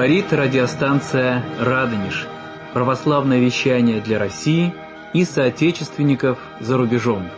Говорит радиостанция «Радонеж». Православное вещание для России и соотечественников за рубежом.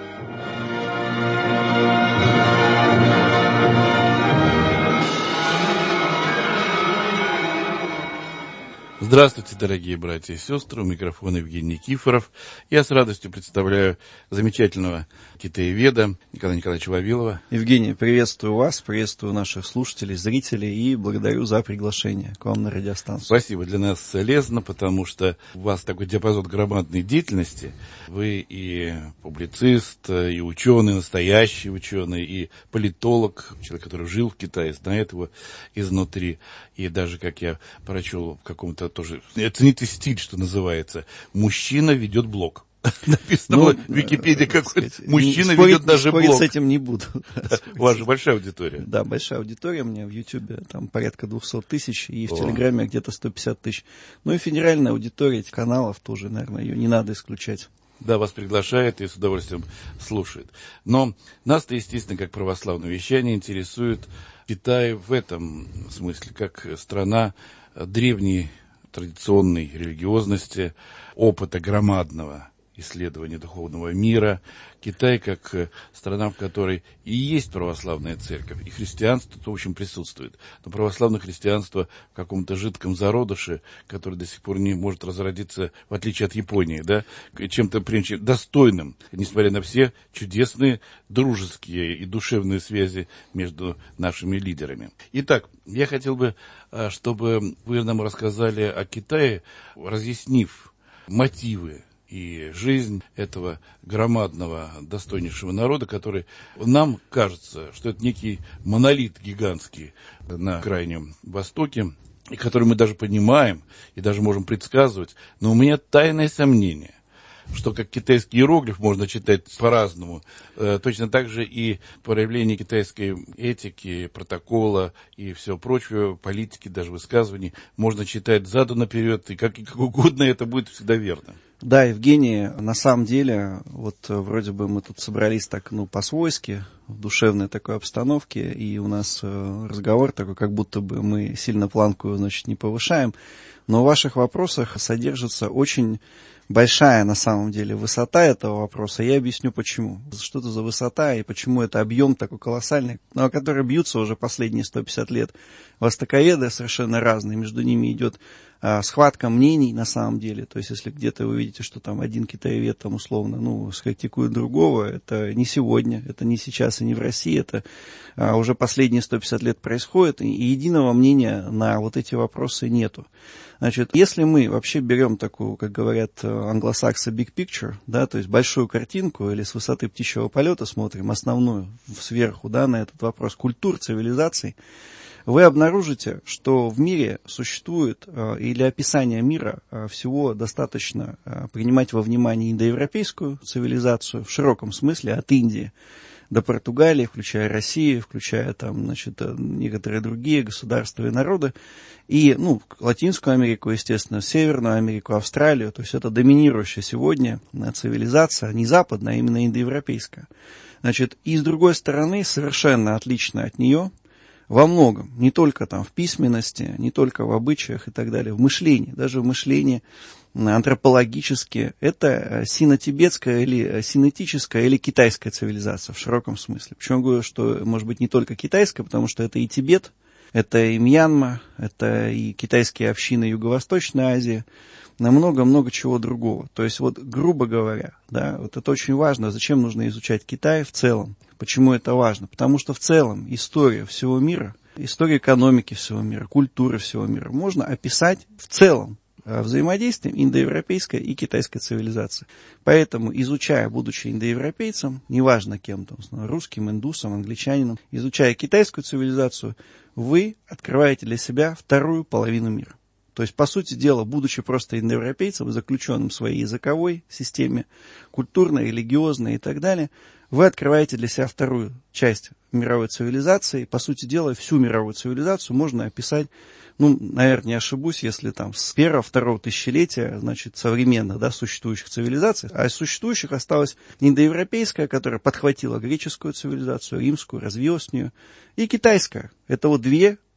Здравствуйте, дорогие братья и сестры, у микрофона Евгений Никифоров. Я с радостью представляю замечательного китаеведа Николая Николаевича Вавилова. Евгений, приветствую вас, приветствую наших слушателей, зрителей и благодарю за приглашение к вам на радиостанцию. Спасибо, для нас полезно, потому что у вас такой диапазон громадной деятельности. Вы и публицист, и ученый, настоящий ученый, и политолог, человек, который жил в Китае, знает его изнутри. И даже, как я прочел в каком-то тоже, оцените стиль, что называется, мужчина ведет блог. Написано в Википедии, какой мужчина ведет даже блог. Спорить с этим не буду. У вас же большая аудитория. Да, большая аудитория. У меня в Ютьюбе там порядка 200 тысяч, и в Телеграме где-то 150 тысяч. Ну и федеральная аудитория этих каналов тоже, наверное, ее не надо исключать. Да, вас приглашает и с удовольствием слушает. Но нас-то, естественно, как православное вещание, интересует Китай в этом смысле, как страна древней традиционной религиозности, опыта громадного исследования духовного мира. Китай как страна, в которой и есть православная церковь, и христианство, в общем, присутствует. Но православное христианство в каком-то жидком зародыше, который до сих пор не может разродиться, в отличие от Японии, да, чем-то достойным, несмотря на все чудесные дружеские и душевные связи между нашими лидерами. Итак, я хотел бы, чтобы вы нам рассказали о Китае, разъяснив мотивы и жизнь этого громадного, достойнейшего народа, который нам кажется, что это некий монолит гигантский на Крайнем Востоке, и который мы даже понимаем и даже можем предсказывать. Но у меня тайное сомнение, что как китайский иероглиф можно читать по-разному, точно так же и проявление китайской этики, протокола и всего прочего, политики, даже высказываний, можно читать заду наперед, и как угодно это будет всегда верно. Да, Евгений, на самом деле, вот вроде бы мы тут собрались так, по-свойски, в душевной такой обстановке, и у нас разговор такой, как будто бы мы сильно планку, не повышаем, но в ваших вопросах содержится очень большая, на самом деле, высота этого вопроса. Я объясню, почему. Что это за высота и почему это объем такой колоссальный, о котором бьются уже последние 150 лет востоковеды совершенно разные. Между ними идет схватка мнений, на самом деле. То есть, если где-то вы видите, что там один китаевед, там, условно, скритикует другого, это не сегодня, это не сейчас и не в России, это уже последние 150 лет происходит, и единого мнения на вот эти вопросы нету. Значит, если мы вообще берем такую, как говорят англосаксы, big picture, да, то есть большую картинку или с высоты птичьего полета смотрим основную сверху, да, на этот вопрос культур, цивилизаций, вы обнаружите, что в мире существует, и для описания мира всего достаточно принимать во внимание индоевропейскую цивилизацию в широком смысле, от Индии до Португалии, включая Россию, включая некоторые другие государства и народы, и Латинскую Америку, естественно, Северную Америку, Австралию, то есть это доминирующая сегодня цивилизация, не западная, а именно индоевропейская. Значит, и с другой стороны, совершенно отличная от нее, во многом, не только там в письменности, не только в обычаях и так далее, в мышлении, даже в мышлении антропологически, это сино-тибетская или синетическая или китайская цивилизация в широком смысле. Причем говорю, что может быть не только китайская, потому что это и Тибет, это и Мьянма, это и китайские общины Юго-Восточной Азии, на много-много чего другого. То есть, грубо говоря, да, это очень важно, зачем нужно изучать Китай в целом. Почему это важно? Потому что в целом история всего мира, история экономики всего мира, культуры всего мира можно описать в целом взаимодействием индоевропейской и китайской цивилизации. Поэтому, изучая, будучи индоевропейцем, неважно кем-то, русским, индусом, англичанином, изучая китайскую цивилизацию, вы открываете для себя вторую половину мира. То есть, по сути дела, будучи просто индоевропейцем, заключенным в своей языковой системе, культурной, религиозной и так далее, вы открываете для себя вторую часть мировой цивилизации. По сути дела, всю мировую цивилизацию можно описать, наверное, не ошибусь, если там с первого-второго тысячелетия, современных, существующих цивилизаций, а из существующих осталась индоевропейская, которая подхватила греческую цивилизацию, римскую, развилась в нее, и китайская. Это две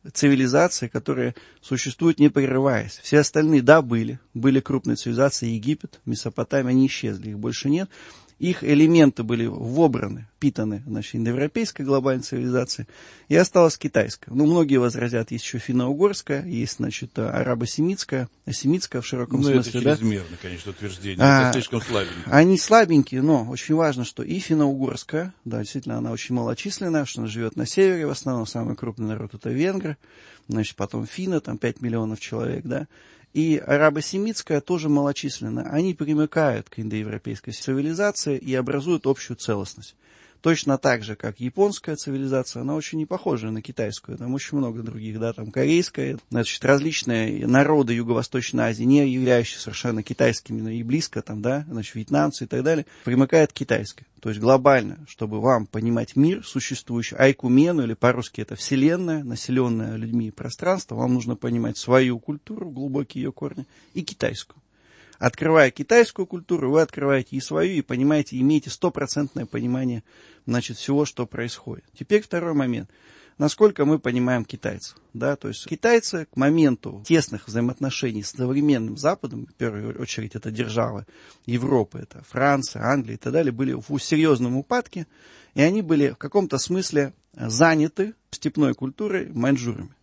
цивилизации, которые существуют не прерываясь. Все остальные, да, были крупные цивилизации, Египет, Месопотамия, они исчезли, их больше нет. Их элементы были вобраны, впитаны, значит, индоевропейской глобальной цивилизации, и осталась китайская. Ну, многие возразят, есть еще финно-угорская, есть, значит, арабо-семитская, семитская в широком смысле. Это чрезмерно, конечно, утверждение, это слишком слабенькие. Они слабенькие, но очень важно, что и финно-угорская, да, действительно, она очень малочисленная, что она живет на севере, в основном самый крупный народ это венгры, значит, потом финны, там 5 миллионов человек, да, и арабо-семитская тоже малочисленная. Они примыкают к индоевропейской цивилизации и образуют общую целостность. Точно так же, как японская цивилизация, она очень не похожа на китайскую. Там очень много других, да, там корейская, значит, различные народы Юго-Восточной Азии, не являющиеся совершенно китайскими, но и близко, там, да, значит, вьетнамцы и так далее, примыкают к китайской. То есть глобально, чтобы вам понимать мир существующий, айкумену, или по-русски это вселенная, населенная людьми пространство, вам нужно понимать свою культуру, глубокие ее корни, и китайскую. Открывая китайскую культуру, вы открываете и свою, и понимаете, имеете 100% понимание, значит, всего, что происходит. Теперь второй момент. Насколько мы понимаем китайцев. Да? То есть китайцы к моменту тесных взаимоотношений с современным Западом, в первую очередь это державы Европы, это Франция, Англия и так далее, были в серьезном упадке, и они были в каком-то смысле заняты степной культурой маньчжурами.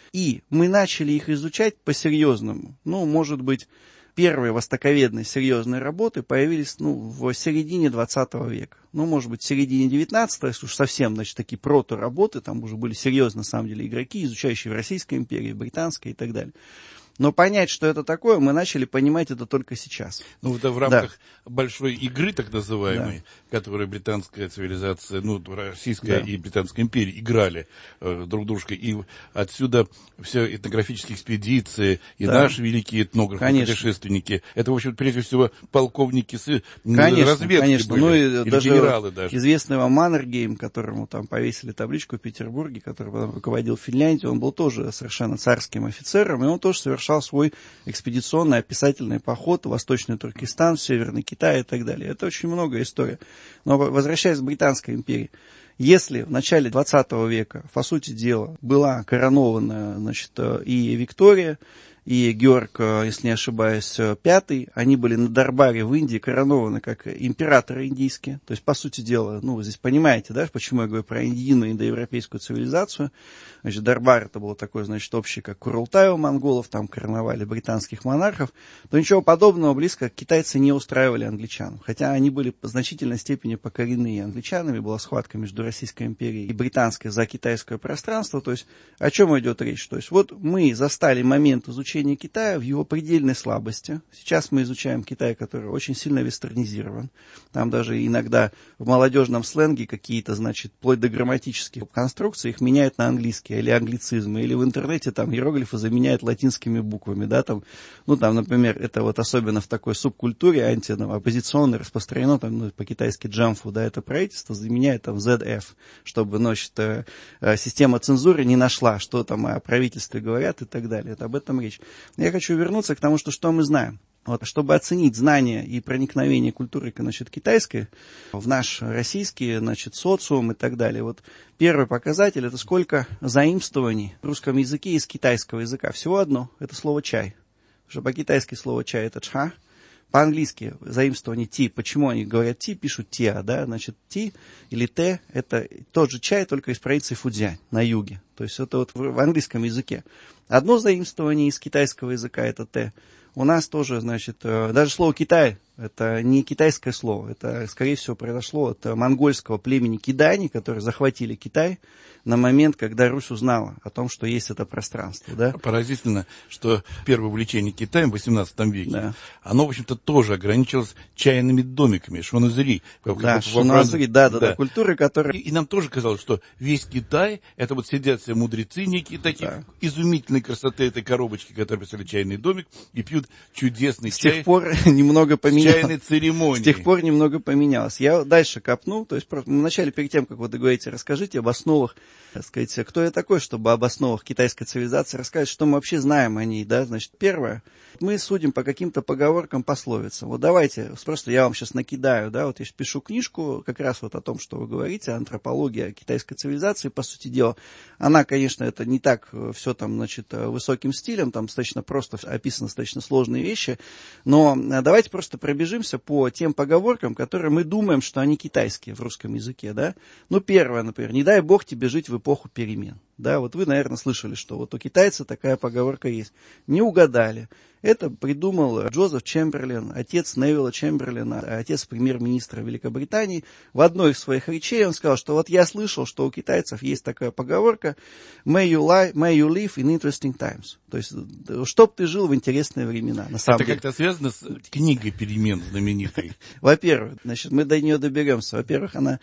И мы начали их изучать по-серьезному. Ну, может быть, первые востоковедные серьезные работы появились в середине 20 века. Ну, может быть, в середине 19-го, если уж совсем, значит, такие прото-работы, там уже были серьезно, на самом деле, игроки, изучающие в Российской империи, Британской и так далее. Но понять, что это такое, мы начали понимать это только сейчас. Ну, это в рамках большой игры, так называемой, которую британская цивилизация, Российская и Британская империя играли друг дружкой. И отсюда все этнографические экспедиции, и наши великие этнографы, путешественники. Это, в общем, прежде всего, полковники разведки были, и даже генералы даже. Известный вам Маннергейм, которому там повесили табличку в Петербурге, который потом руководил Финляндией, он был тоже совершенно царским офицером, и он тоже совершал свой экспедиционный описательный поход в Восточный Туркестан, в Северный Китай и так далее. Это очень много историй. Но возвращаясь к Британской империи, если в начале 20 века, по сути дела, была коронована, значит, и Виктория, и Георг, если не ошибаюсь, V, они были на Дарбаре в Индии коронованы как императоры индийские. То есть, по сути дела, вы здесь понимаете, да, почему я говорю про индийную индоевропейскую цивилизацию. Значит, Дарбар это было такое, значит, общее, как Курултай у монголов, там короновали британских монархов. Но ничего подобного близко китайцы не устраивали англичан. Хотя они были в значительной степени покорены англичанами, была схватка между Российской империей и Британской за китайское пространство. То есть, о чем идет речь? То есть, вот мы застали момент изучения Китая в его предельной слабости. Сейчас мы изучаем Китай, который очень сильно вестернизирован. Там даже иногда в молодежном сленге какие-то, значит, вплоть до грамматических конструкций их меняют на английские или англицизмы, или в интернете там иероглифы заменяют латинскими буквами, да, там, например, это вот особенно в такой субкультуре оппозиционной распространено, там, по-китайски джамфу, да, это правительство заменяет там ZF, чтобы, значит, система цензуры не нашла, что там о правительстве говорят и так далее. Это об этом речь. Я хочу вернуться к тому, что мы знаем. Вот, чтобы оценить знания и проникновение культуры, значит, китайской в наш российский, значит, социум и так далее. Вот первый показатель — это сколько заимствований в русском языке из китайского языка. Всего одно — это слово «чай». Потому что по-китайски слово «чай» — это «чха». По-английски заимствование «ти». Почему они говорят «ти», пишут «тиа», да? Значит, «ти» или «те» — это тот же чай, только из провинции Фудзянь на юге. То есть это вот в английском языке. Одно заимствование из китайского языка — это «те». У нас тоже, значит, даже слово «Китай» — это не китайское слово. Это, скорее всего, произошло от монгольского племени кидани, которые захватили Китай на момент, когда Русь узнала о том, что есть это пространство. Да? Поразительно, что первое увлечение Китаем в XVIII веке, оно, в общем-то, тоже ограничилось чайными домиками, шонозери. Шонозери, да, культуры, которые... И нам тоже казалось, что весь Китай, это вот сидят все мудрецы некие такие, изумительной красоты этой коробочки, которые писали чайный домик, и пьют чудесный чай. С тех пор немного поменялось. Чайной церемонии. С тех пор немного поменялось. Я дальше копну, то есть вначале, перед тем, как вы договорите, расскажите об основах, так сказать, кто я такой, чтобы об основах китайской цивилизации рассказать, что мы вообще знаем о ней, да, значит, первое, мы судим по каким-то поговоркам, пословицам. Вот давайте, просто я вам сейчас накидаю, да, вот я пишу книжку как раз вот о том, что вы говорите, антропология китайской цивилизации, по сути дела, она Она, конечно, это не так все там, значит, высоким стилем, там достаточно просто описаны достаточно сложные вещи, но давайте просто пробежимся по тем поговоркам, которые мы думаем, что они китайские в русском языке, да. Ну, первое, например, не дай бог тебе жить в эпоху перемен. Да, вот вы, наверное, слышали, что вот у китайца такая поговорка есть. Не угадали. Это придумал Джозеф Чемберлен, отец Невилла Чемберлена, отец премьер-министра Великобритании. В одной из своих речей он сказал, что вот я слышал, что у китайцев есть такая поговорка «May you live in interesting times». То есть, чтоб ты жил в интересные времена. На самом деле. Это как-то связано с книгой «Перемен» знаменитой. Во-первых, значит, мы до нее доберемся. Во-первых, она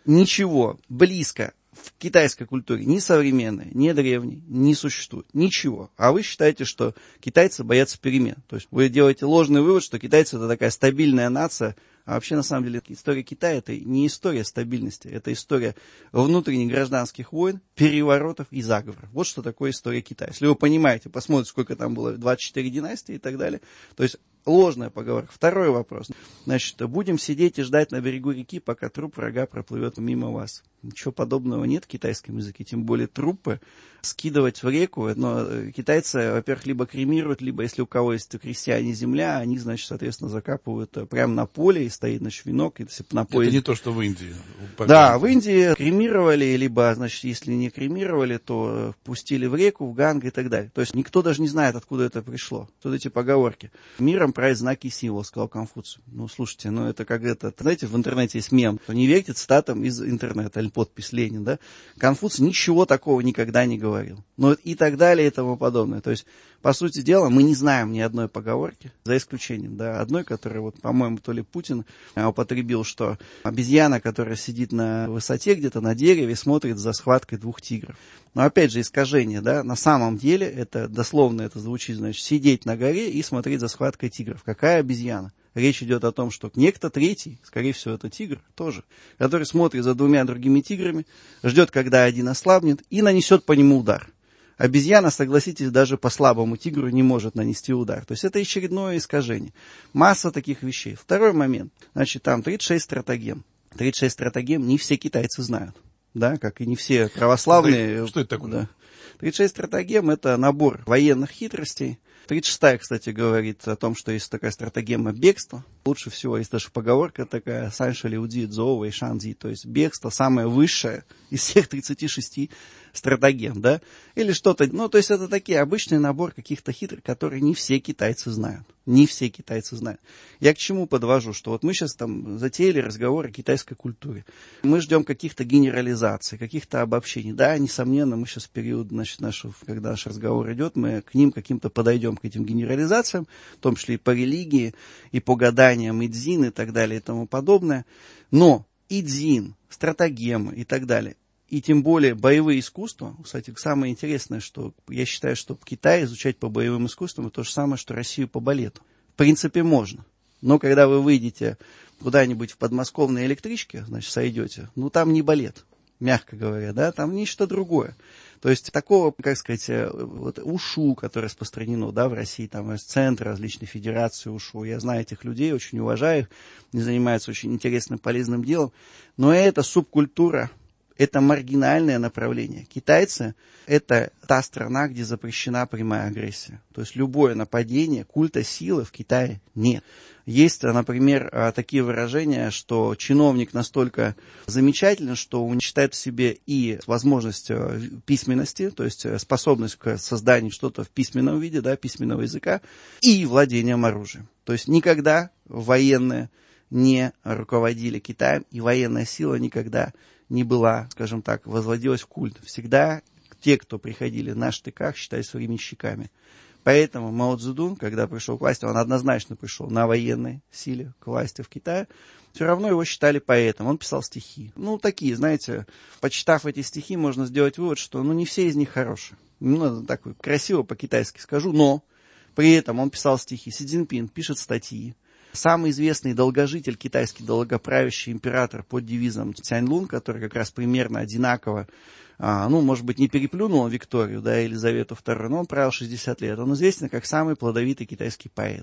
ничего близко в китайской культуре ни современной, ни древней не существует. Ничего. А вы считаете, что китайцы боятся перемен. То есть вы делаете ложный вывод, что китайцы это такая стабильная нация. А вообще, на самом деле, история Китая это не история стабильности. Это история внутренних гражданских войн, переворотов и заговоров. Вот что такое история Китая. Если вы понимаете, посмотрите, сколько там было, 24 династии и так далее. То есть ложная поговорка. Второй вопрос. Значит, будем сидеть и ждать на берегу реки, пока труп врага проплывет мимо вас. Ничего подобного нет в китайском языке, тем более трупы скидывать в реку. Но китайцы, во-первых, либо кремируют, либо, если у кого есть крестьяне земля, они, значит, соответственно, закапывают прямо на поле, и стоит, значит, венок. И на поле... Это не то, что в Индии. Да, в Индии кремировали, либо, значит, если не кремировали, то пустили в реку, в Ганг и так далее. То есть никто даже не знает, откуда это пришло. Тут эти поговорки. Миром правит знаки и символы, сказал Конфуций. Ну, слушайте, ну это как это, знаете, в интернете есть мем, то не верьте цитатам из интернета, или подпись Ленин, да. Конфуций ничего такого никогда не говорил. Ну и так далее и тому подобное. То есть, по сути дела, мы не знаем ни одной поговорки, за исключением, да, одной, которую, вот, по-моему, то ли Путин употребил, что обезьяна, которая сидит на высоте где-то на дереве, смотрит за схваткой двух тигров. Но опять же, искажение, да, на самом деле, это дословно это звучит, значит, сидеть на горе и смотреть за схваткой тигров. Какая обезьяна? Речь идет о том, что некто третий, скорее всего, это тигр тоже, который смотрит за двумя другими тиграми, ждет, когда один ослабнет, и нанесет по нему удар. Обезьяна, согласитесь, даже по слабому тигру не может нанести удар. То есть это очередное искажение. Масса таких вещей. Второй момент. Значит, там 36 стратагем. 36 стратагем не все китайцы знают. Да, как и не все православные. Что это такое? Да. 36 стратагем – это набор военных хитростей. 36-я, кстати, говорит о том, что есть такая стратагема бегства. Лучше всего есть даже поговорка такая «Санши Лиуди, Цзоу, Вэй Шанзи», то есть бегство самое высшее из всех 36 стратагем, да, или что-то, ну, то есть это такие обычный набор каких-то хитрых, которые не все китайцы знают. Не все китайцы знают. Я к чему подвожу, что вот мы сейчас там затеяли разговор о китайской культуре. Мы ждем каких-то генерализаций, каких-то обобщений. Да, несомненно, мы сейчас в период, значит, когда наш разговор идет, мы к ним каким-то подойдем, к этим генерализациям, в том числе и по религии, и по гаданиям, и дзин, и так далее, и тому подобное. Но и дзин, стратагемы и так далее, и тем более боевые искусства, кстати, самое интересное, что я считаю, что в Китае изучать по боевым искусствам, это то же самое, что Россию по балету. В принципе, можно. Но когда вы выйдете куда-нибудь в подмосковной электричке, значит, сойдете, ну, там не балет, мягко говоря, да, там нечто другое. То есть такого, как сказать, вот ушу, которое распространено, да, в России, там есть центры различные федерации ушу. Я знаю этих людей, очень уважаю их, они занимаются очень интересным, полезным делом. Но это субкультура, это маргинальное направление. Китайцы – это та страна, где запрещена прямая агрессия. То есть любое нападение, культа силы в Китае нет. Есть, например, такие выражения, что чиновник настолько замечателен, что он считает в себе и возможность письменности, то есть способность к созданию что-то в письменном виде, да, письменного языка, и владением оружием. То есть никогда военные не руководили Китаем, и военная сила никогда не была, скажем так, возводилась в культ. Всегда те, кто приходили на штыках, считались временщиками. Поэтому Мао Цзэдун, когда пришел к власти, он однозначно пришел на военной силе к власти в Китае, все равно его считали поэтом, он писал стихи. Ну, такие, знаете, почитав эти стихи, можно сделать вывод, что, ну, не все из них хорошие. Ну, так красиво по-китайски скажу, но при этом он писал стихи. Си Цзиньпин пишет статьи. Самый известный долгожитель, китайский долгоправящий император под девизом Цяньлун, который как раз примерно одинаково, ну, может быть, не переплюнул Викторию, да, Елизавету II, но он правил 60 лет. Он известен как самый плодовитый китайский поэт.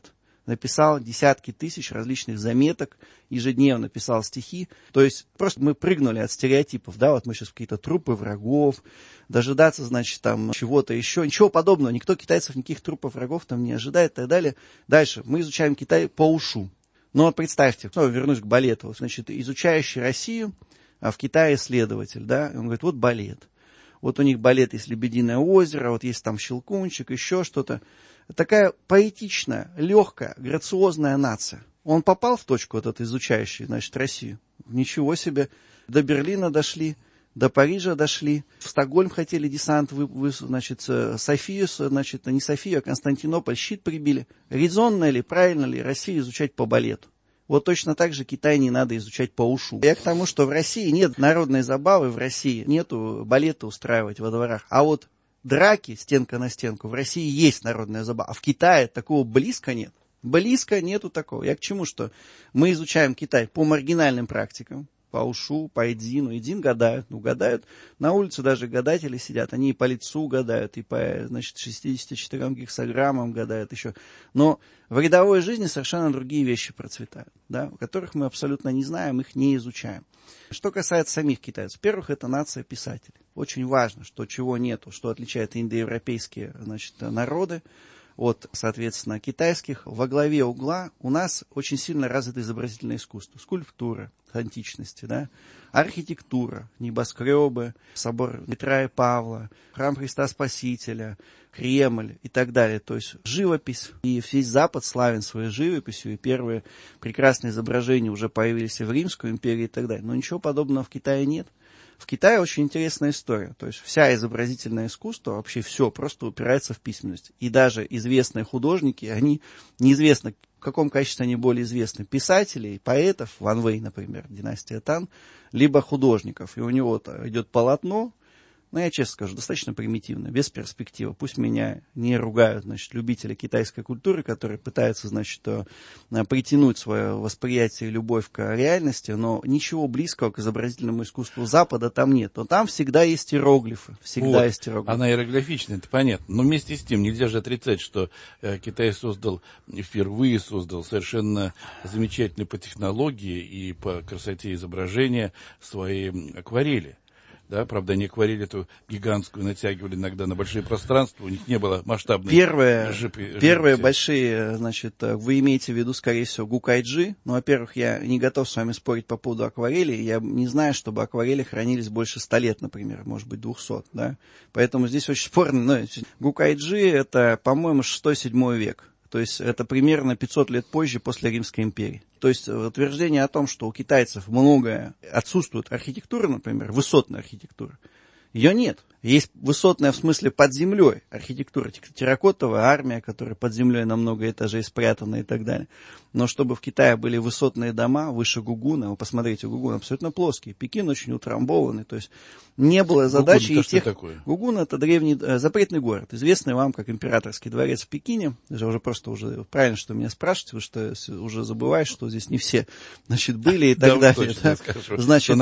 написал десятки тысяч различных заметок, ежедневно писал стихи. То есть просто мы прыгнули от стереотипов, да, вот мы сейчас какие-то трупы врагов, дожидаться, значит, там чего-то еще, ничего подобного, никто китайцев никаких трупов врагов там не ожидает и так далее. Дальше мы изучаем Китай по ушу. Но вот представьте, снова вернусь к балету, значит, изучающий Россию, а в Китае исследователь, да, и он говорит, вот балет. Вот у них балет есть «Лебединое озеро», вот есть там «Щелкунчик», еще что-то. Такая поэтичная, легкая, грациозная нация. Он попал в точку, вот этот изучающий, значит, Россию. Ничего себе. До Берлина дошли, до Парижа дошли. В Стокгольм хотели десант, значит, Софию, значит, не Софию, а Константинополь, щит прибили. Резонно ли, правильно ли Россию изучать по балету? Вот точно так же Китай не надо изучать по ушу. Я к тому, что в России нет народной забавы, в России нету балета устраивать во дворах. А вот драки стенка на стенку в России есть народная забава. А в Китае такого близко нет. Близко нету такого. Я к чему, что мы изучаем Китай по маргинальным практикам. По ушу, по Эдзину. Эдзин гадают. Ну, гадают. На улице даже гадатели сидят. Они и по лицу гадают, и по, значит, 64 гексаграммам гадают еще. Но в рядовой жизни совершенно другие вещи процветают, да, о которых мы абсолютно не знаем, их не изучаем. Что касается самих китайцев. Во-первых, это нация писателей. Очень важно, что чего нету, что отличает индоевропейские, значит, народы от, соответственно, китайских. Во главе угла у нас очень сильно развито изобразительное искусство. Скульптура античности, да, архитектура, небоскребы, собор Петра и Павла, храм Христа Спасителя, Кремль и так далее. То есть живопись. И весь Запад славен своей живописью, и первые прекрасные изображения уже появились и в Римской империи и так далее. Но ничего подобного в Китае нет. В Китае очень интересная история. То есть вся изобразительное искусство, вообще все, просто упирается в письменность. И даже известные художники, они неизвестно, в каком качестве они более известны. Писателей, поэтов, Ван Вэй, например, династия Тан, либо художников. И у него идет полотно, ну, я честно скажу, достаточно примитивно, без перспективы. Пусть меня не ругают, значит, любители китайской культуры, которые пытаются, значит, притянуть свое восприятие и любовь к реальности, но ничего близкого к изобразительному искусству Запада там нет. Но там всегда есть иероглифы, всегда есть иероглифы. Она иероглифичная, это понятно. Но вместе с тем нельзя же отрицать, что Китай впервые создал совершенно замечательные по технологии и по красоте изображения свои акварели. Да, правда, они акварель эту гигантскую натягивали иногда на большие пространства, у них не было масштабной Первые большие, значит, вы имеете в виду, скорее всего, Гукайджи. Ну, во-первых, я не готов с вами спорить по поводу акварели. Я не знаю, чтобы акварели хранились больше 100 лет, например, может быть, 200, да. Поэтому здесь очень спорно. Но Гукайджи это, по-моему, 6-7 век. То есть это примерно 500 лет позже, после Римской империи. То есть утверждение о том, что у китайцев многое отсутствует архитектура, например, высотная архитектура, ее нет. Есть высотная в смысле под землей архитектура, терракотовая армия, которая под землей на много этажей спрятана и так далее. Но чтобы в Китае были высотные дома выше Гугуна, вы посмотрите, Гугун абсолютно плоский, Пекин очень утрамбованный, то есть не было задачи Гугун, и тех... Такое? Гугун это древний запретный город, известный вам как императорский дворец в Пекине. Это уже правильно, что меня спрашиваете, потому что уже забываешь, что здесь не все, значит, были и так далее. Значит,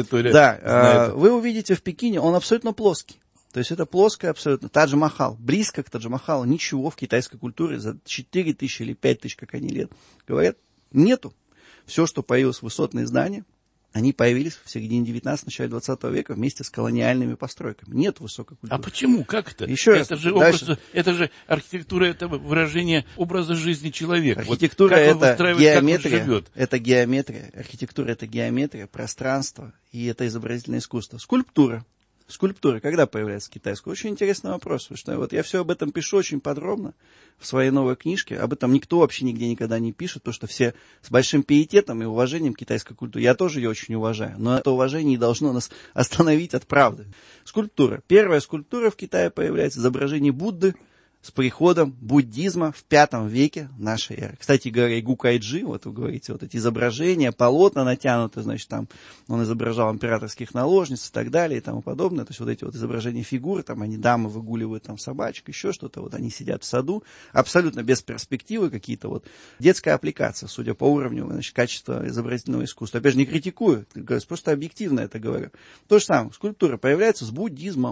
да, вы увидите в Пекине, он абсолютно плоский. То есть это плоское абсолютно. Тадж-Махал. Близко к Тадж-Махалу ничего в китайской культуре за 4000 или 5000, как они лет говорят, нету. Все, что появилось высотные здания, они появились в середине 19 начале 20 века вместе с колониальными постройками. Нет высокой культуры. А почему? Как это? Еще раз. Это же архитектура, это выражение образа жизни человека. Архитектура вот это геометрия. Это геометрия. Архитектура это геометрия, пространство, и это изобразительное искусство. Скульптура когда появляется китайская? Очень интересный вопрос. Потому что вот я все об этом пишу очень подробно в своей новой книжке. Об этом никто вообще нигде никогда не пишет, потому что все с большим пиететом и уважением к китайской культуре. Я тоже ее очень уважаю. Но это уважение не должно нас остановить от правды. Скульптура. Первая скульптура в Китае появляется, изображение Будды с приходом буддизма в V веке нашей эры. Кстати говоря, и Гукайджи, вот вы говорите, вот эти изображения, полотна натянуты, значит, там он изображал императорских наложниц и так далее и тому подобное. То есть вот эти вот изображения фигур, там они, дамы выгуливают там собачек, еще что-то, вот они сидят в саду, абсолютно без перспективы, какие-то вот детская аппликация, судя по уровню, значит, качества изобразительного искусства. Опять же, не критикую, просто объективно это говорю. То же самое, скульптура появляется с буддизмом.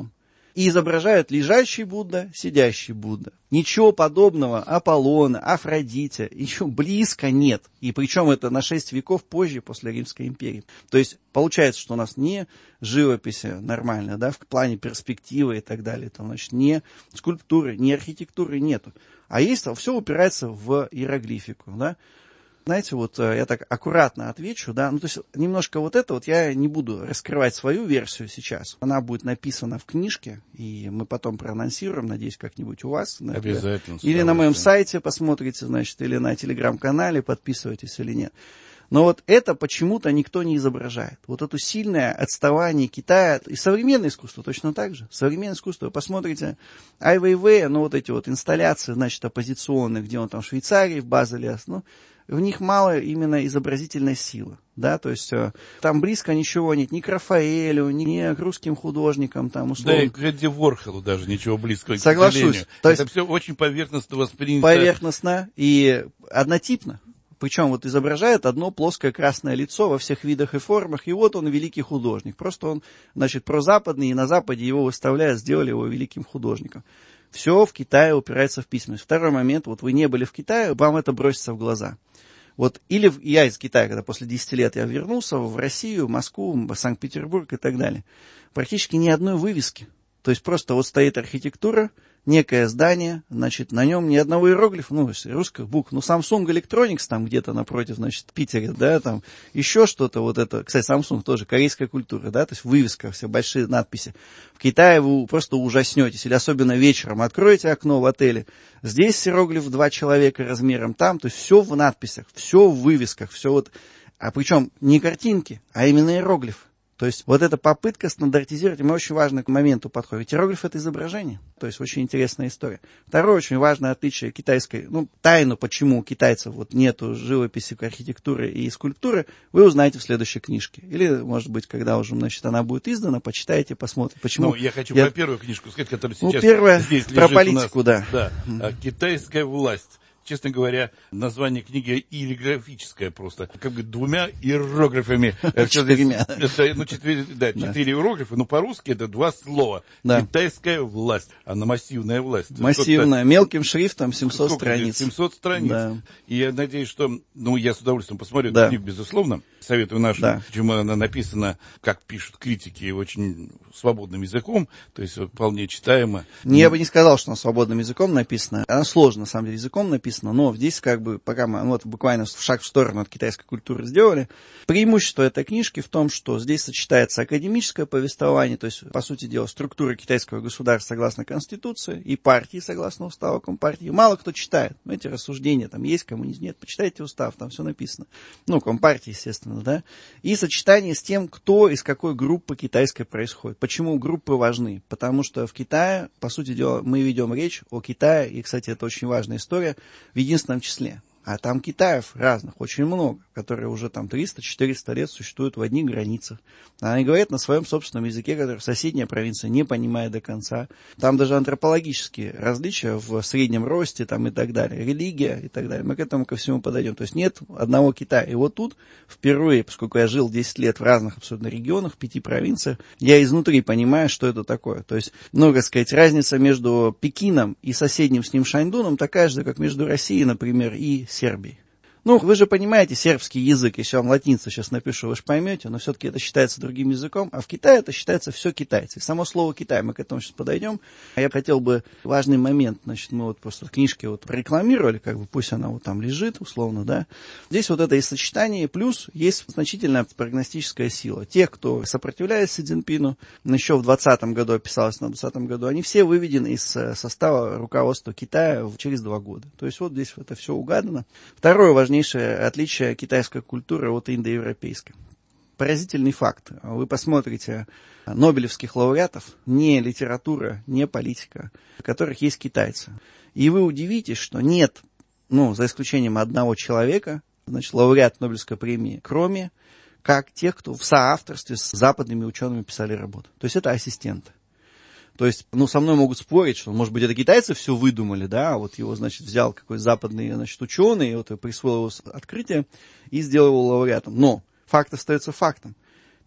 И изображают лежащий Будда, сидящий Будда. Ничего подобного Аполлона, Афродите еще близко нет. И причем это на 6 веков позже, после Римской империи. То есть получается, что у нас не живописи нормально, да, в плане перспективы и так далее. Там, значит, не скульптуры, не архитектуры нету. А есть, все упирается в иероглифику, да. Знаете, вот я так аккуратно отвечу, да, ну, то есть немножко вот это вот я не буду раскрывать свою версию сейчас. Она будет написана в книжке, и мы потом проанонсируем, надеюсь, как-нибудь у вас. Обязательно. Или на моем сайте посмотрите, значит, или на телеграм-канале, подписывайтесь или нет. Но вот это почему-то никто не изображает. Вот это сильное отставание Китая. И современное искусство точно так же. Современное искусство. Вы посмотрите Ай Вейвея, ну вот эти вот инсталляции, значит, оппозиционные, где он там в Швейцарии, в Базеле, ну, в них мало именно изобразительной силы, да, то есть там близко ничего нет ни к Рафаэлю, ни к русским художникам, там, условно. Да и к Эдди Ворхолу даже ничего близкого, к Соглашусь. сожалению. То это есть все очень поверхностно воспринято. Поверхностно и однотипно. Причем вот изображает одно плоское красное лицо во всех видах и формах, и вот он великий художник. Просто он, значит, прозападный, и на Западе его выставляют, сделали его великим художником. Все в Китае упирается в письменность. Второй момент, вот вы не были в Китае, вам это бросится в глаза. Вот, или я из Китая, когда после 10 лет я вернулся в Россию, в Москву, в Санкт-Петербург и так далее, практически ни одной вывески. То есть просто вот стоит архитектура, некое здание, значит, на нем ни одного иероглифа, ну, русских букв, ну, Samsung Electronics там где-то напротив, значит, в Питере, да, там еще что-то, вот это, кстати, Samsung тоже, корейская культура, да, то есть вывеска, все большие надписи. В Китае вы просто ужаснетесь, или особенно вечером откроете окно в отеле, здесь иероглиф 2 человека размером, там, то есть все в надписях, все в вывесках, все вот, а причем не картинки, а именно иероглиф. То есть вот эта попытка стандартизировать, мы очень важно к моменту подходим. Ведь иероглиф — это изображение. То есть очень интересная история. Второе очень важное отличие китайской, ну, тайну, почему у китайцев вот нету живописи, архитектуры и скульптуры, вы узнаете в следующей книжке. Или, может быть, когда уже, значит, она будет издана, почитаете, посмотрите. Почему? Ну, я хочу про первую книжку сказать, которая сейчас первая здесь про лежит политику, у нас. да. Да. Китайская власть. Честно говоря, название книги иероглифическое просто. Как бы 2 иероглифами. 4. Ну, 4 иероглифа, но по-русски это 2 слова. Да. Китайская власть. Она массивная власть. Массивная, мелким шрифтом, 700 страниц. 700 страниц. Да. И я надеюсь, что, ну, я с удовольствием посмотрю эту книгу, безусловно. Советую нашим, почему она написана, как пишут критики, очень свободным языком, то есть вполне читаемо. Я бы не сказал, что она свободным языком написана. Она сложно, на самом деле, языком написана, но здесь как бы, пока мы вот буквально шаг в сторону от китайской культуры сделали, преимущество этой книжки в том, что здесь сочетается академическое повествование, то есть, по сути дела, структура китайского государства согласно Конституции и партии согласно уставу Компартии. Мало кто читает. Эти рассуждения там есть, коммунизм нет. Почитайте устав, там все написано. Ну, Компартии, естественно, да. И сочетание с тем, кто из какой группы китайской происходит. Почему группы важны? Потому что в Китае, по сути дела, мы ведем речь о Китае, и, кстати, это очень важная история, в единственном числе. А там Китаев разных очень много, которые уже там 300-400 лет существуют в одних границах. Они говорят на своем собственном языке, который соседняя провинция не понимает до конца. Там даже антропологические различия в среднем росте там, и так далее, религия и так далее. Мы к этому ко всему подойдем. То есть нет одного Китая. И вот тут впервые, поскольку я жил 10 лет в разных абсолютно регионах, в 5 провинциях, я изнутри понимаю, что это такое. То есть, ну, как сказать, разница между Пекином и соседним с ним Шаньдуном такая же, как между Россией, например, и Сербии. Ну, вы же понимаете сербский язык, если я вам латиницу сейчас напишу, вы же поймете, но все-таки это считается другим языком, а в Китае это считается все китайцы. И само слово «Китай», мы к этому сейчас подойдем. Я хотел бы важный момент, значит, мы вот просто в книжке вот прорекламировали, как бы пусть она вот там лежит, условно, да. Здесь вот это и сочетание, плюс есть значительная прогностическая сила. Тех, кто сопротивляется Си Цзиньпину, еще в 2020 году описалось, на 2020 году, они все выведены из состава руководства Китая через 2 года. То есть вот здесь это все угадано. Второе важнейшее отличие китайской культуры от индоевропейской. Поразительный факт. Вы посмотрите нобелевских лауреатов, не литература, не политика, у которых есть китайцы. И вы удивитесь, что нет, ну, за исключением одного человека, значит, лауреат Нобелевской премии, кроме как тех, кто в соавторстве с западными учеными писали работу. То есть это ассистенты. То есть, ну, со мной могут спорить, что, может быть, это китайцы все выдумали, да, а вот его, значит, взял какой-то западный, значит, ученый, вот присвоил его открытие и сделал его лауреатом. Но факт остается фактом.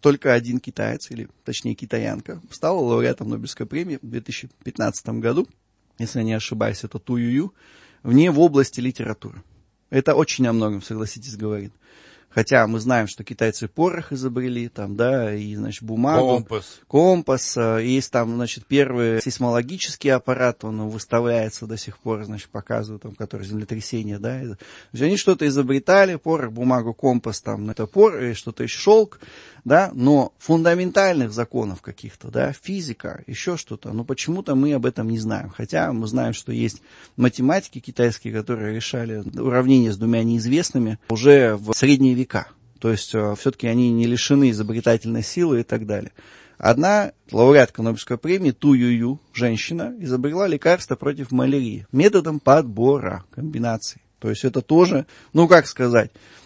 только один китаец, или точнее китаянка, стала лауреатом Нобелевской премии в 2015 году, если я не ошибаюсь, это Ту Юю, в области литературы. Это очень о многом, согласитесь, говорит. Хотя мы знаем, что китайцы порох изобрели, там, да, и, значит, бумагу. Компас. Есть там, значит, первый сейсмологический аппарат, он выставляется до сих пор, значит, показывают, там, который землетрясение, да. То есть они что-то изобретали, порох, бумагу, компас, там, это что-то еще, шелк, да, но фундаментальных законов каких-то, да, физика, еще что-то, но почему-то мы об этом не знаем. Хотя мы знаем, что есть математики китайские, которые решали уравнения с двумя неизвестными уже в средние века. То есть все-таки они не лишены изобретательной силы и так далее. Одна лауреатка Нобелевской премии, Ту Юю, женщина, изобрела лекарство против малярии методом подбора комбинаций. То есть это тоже, ну как сказать,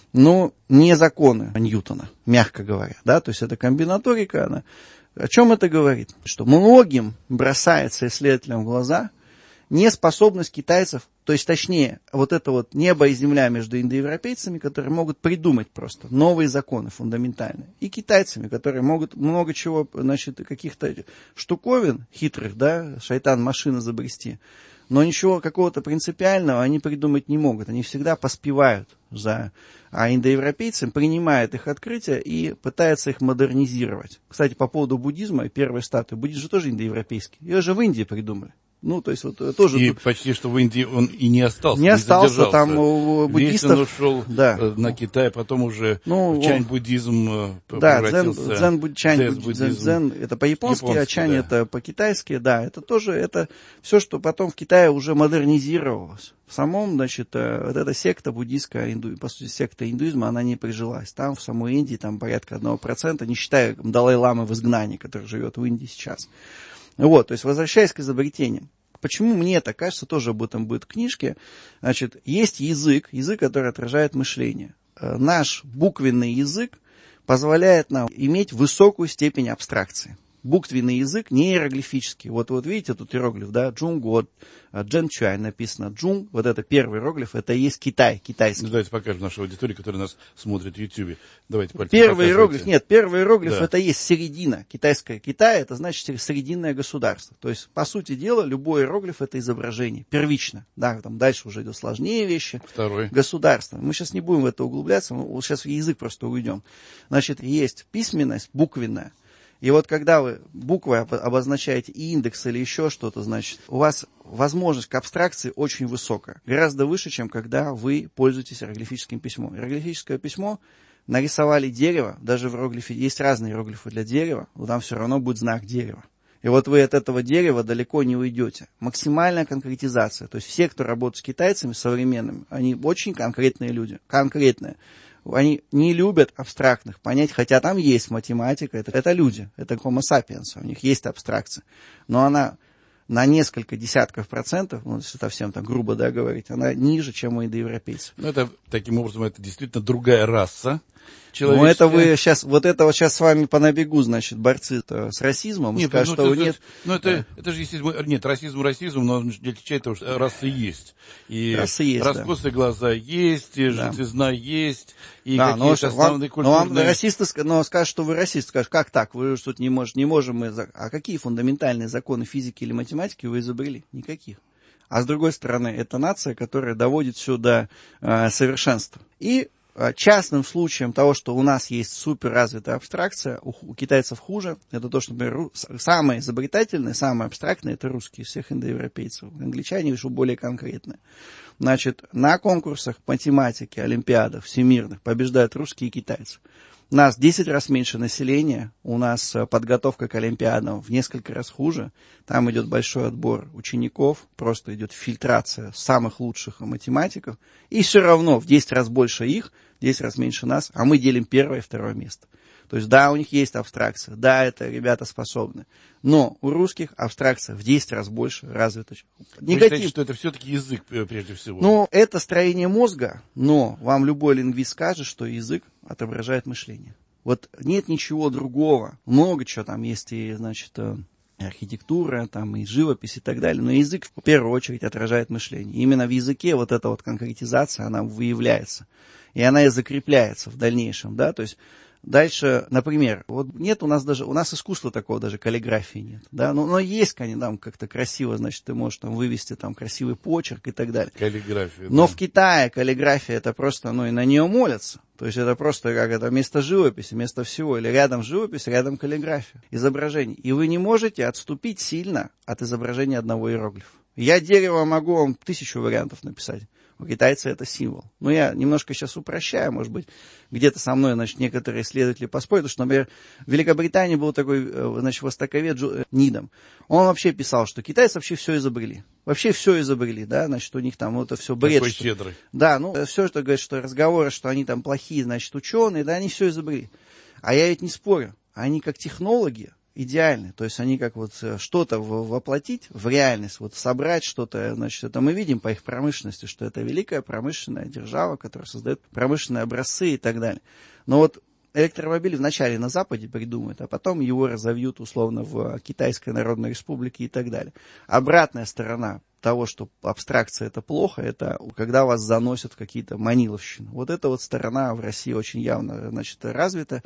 не законы Ньютона, мягко говоря. Да? То есть это комбинаторика. Она... О чем это говорит? Что многим бросается исследователям в глаза неспособность китайцев, то есть точнее, вот это вот небо и земля между индоевропейцами, которые могут придумать просто новые законы фундаментальные, и китайцами, которые могут много чего, значит, каких-то штуковин хитрых, да, шайтан-машин изобрести, но ничего какого-то принципиального они придумать не могут. Они всегда поспевают а индоевропейцы принимают их открытия и пытаются их модернизировать. Кстати, по поводу буддизма, первая статуя, буддизм же тоже индоевропейский. Ее же в Индии придумали. Ну, то есть, вот тоже... И почти что в Индии он и не остался. Не остался, там у буддистов... Весь он ушел на Китай, потом уже чань-буддизм превратился... Да, дзен, это по-японски, а чань это по-китайски, да, это тоже, это все, что потом в Китае уже модернизировалось. В самом, значит, вот эта секта буддийская, по сути, секта индуизма, она не прижилась. Там, в самой Индии, там порядка 1%, не считая Далай-ламы в изгнании, который живет в Индии сейчас. Вот, то есть, возвращаясь к изобретениям. Почему мне так кажется, тоже об этом будет в книжке. Значит, есть язык, который отражает мышление. Наш буквенный язык позволяет нам иметь высокую степень абстракции. Буквенный язык не иероглифический. Вот видите тут иероглиф, да, Джунгот, Джэнчуань написано Джунг, вот это первый иероглиф, это и есть Китай, китайский. Ну, давайте покажем нашей аудитории, которая нас смотрит в Ютьюбе. Давайте первый иероглиф, да. Это есть середина, китайская Китай, это значит срединное государство. То есть, по сути дела, любой иероглиф это изображение, первично, да, там дальше уже идут сложнее вещи. Второй. Государство. Мы сейчас не будем в это углубляться, мы сейчас в язык просто уйдем. Значит, есть письменность буквенная. И вот когда вы буквой обозначаете индекс или еще что-то, значит, у вас возможность к абстракции очень высокая. Гораздо выше, чем когда вы пользуетесь иероглифическим письмом. Иероглифическое письмо нарисовали дерево, даже в иероглифе есть разные иероглифы для дерева, но там все равно будет знак дерева. И вот вы от этого дерева далеко не уйдете. Максимальная конкретизация. То есть все, кто работает с китайцами современными, они очень конкретные люди. Конкретные. Они не любят абстрактных понятий, хотя там есть математика, это люди, это Homo sapiens, у них есть абстракция. Но она на несколько десятков процентов, ну, если совсем так грубо говорить, она ниже, чем у индоевропейцев. Ну, это, таким образом, это действительно другая раса человеческая. Ну, это вы сейчас, сейчас с вами по набегу, значит, борцы с расизмом, нет, скажут, что нет. Ну, это же, естественно, нет, расизм, но для этого расы есть. И расы есть, раскосые глаза есть, и желтизна есть, и да, какие-то основные культурные... Но вам расисты скажут, что вы расист, скажут, как так, вы что-то не можем мы... А какие фундаментальные законы физики или математики вы изобрели? Никаких. А с другой стороны, это нация, которая доводит все до совершенства. И частным случаем того, что у нас есть суперразвитая абстракция, у китайцев хуже, это то, что, например, самые изобретательные, самые абстрактные, это русские, всех индоевропейцев. Англичане еще более конкретные. Значит, на конкурсах математики, олимпиадах всемирных побеждают русские и китайцы. У нас 10 раз меньше населения, у нас подготовка к олимпиадам в несколько раз хуже, там идет большой отбор учеников, просто идет фильтрация самых лучших математиков, и все равно в 10 раз больше их, 10 раз меньше нас, а мы делим первое и второе место. То есть, да, у них есть абстракция, да, это ребята способны, но у русских абстракция в 10 раз больше развита. Негатив. Вы считаете, что это все-таки язык, прежде всего? Ну, это строение мозга, но вам любой лингвист скажет, что язык отображает мышление. Вот нет ничего другого. Много чего там есть, и, значит, архитектура, там, и живопись, и так далее. Но язык, в первую очередь, отражает мышление. И именно в языке вот эта вот конкретизация, она выявляется. И она и закрепляется в дальнейшем, да, то есть Дальше, например, вот нет у нас искусства такого, даже каллиграфии нет, да, но есть, конечно, там как-то красиво, значит, ты можешь там вывести там красивый почерк и так далее. Каллиграфия. Но да. в Китае каллиграфия это просто, и на нее молятся. То есть это просто как это место живописи, место всего, или рядом живопись, рядом каллиграфия, изображение. И вы не можете отступить сильно от изображения одного иероглифа. Я дерево могу вам 1000 вариантов написать. У китайца это символ. Но я немножко сейчас упрощаю, может быть, где-то со мной, значит, некоторые исследователи поспорят, потому что, например, в Великобритании был такой, значит, востоковед Нидом. Он вообще писал, что китайцы вообще все изобрели. Вообще все изобрели, да, значит, у них там это все бред. Такой щедрый. Да, все, что говорят, что разговоры, что они там плохие, значит, ученые, да, они все изобрели. А я ведь не спорю. Они как технологи идеальны. То есть они как вот что-то воплотить в реальность, вот собрать что-то, значит, это мы видим по их промышленности, что это великая промышленная держава, которая создает промышленные образцы и так далее. Но вот электромобиль вначале на Западе придумают, а потом его разовьют условно в Китайской Народной Республике и так далее. Обратная сторона того, что абстракция это плохо, это когда вас заносят в какие-то маниловщины. Вот эта вот сторона в России очень явно, значит, развита.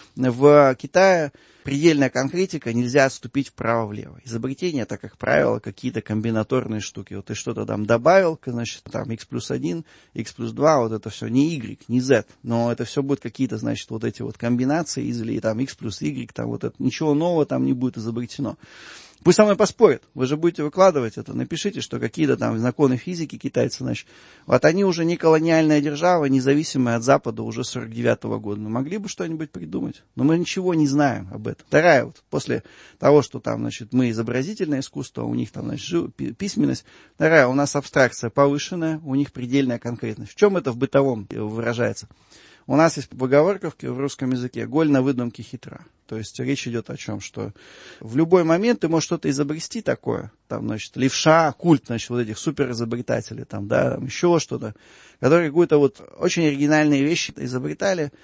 В Китае предельная конкретика, нельзя отступить вправо-влево. Изобретения это, как правило, какие-то комбинаторные штуки. Вот ты что-то там добавил, значит, там x+1, x+2, вот это все не y, не z, но это все будет какие-то, значит, вот эти вот комбинации, или там x плюс y, там вот это, ничего нового там не будет изобретено. Пусть со мной поспорят, вы же будете выкладывать это, напишите, что какие-то там законы физики китайцы, значит, вот они уже не колониальная держава, независимая от Запада уже 49-го года, но могли бы что-нибудь придумать, но мы ничего не знаем об этом. Вторая вот, после того, что там, значит, мы изобразительное искусство, у них там, значит, письменность, вторая, у нас абстракция повышенная, у них предельная конкретность. В чем это в бытовом выражается? У нас есть поговорка в русском языке: голь на выдумке хитра. То есть речь идет о чем, что в любой момент ты можешь что-то изобрести такое, там, значит, левша, культ, значит, вот этих суперизобретателей, там, да, там еще что-то, которые какую-то вот очень оригинальные вещи изобретали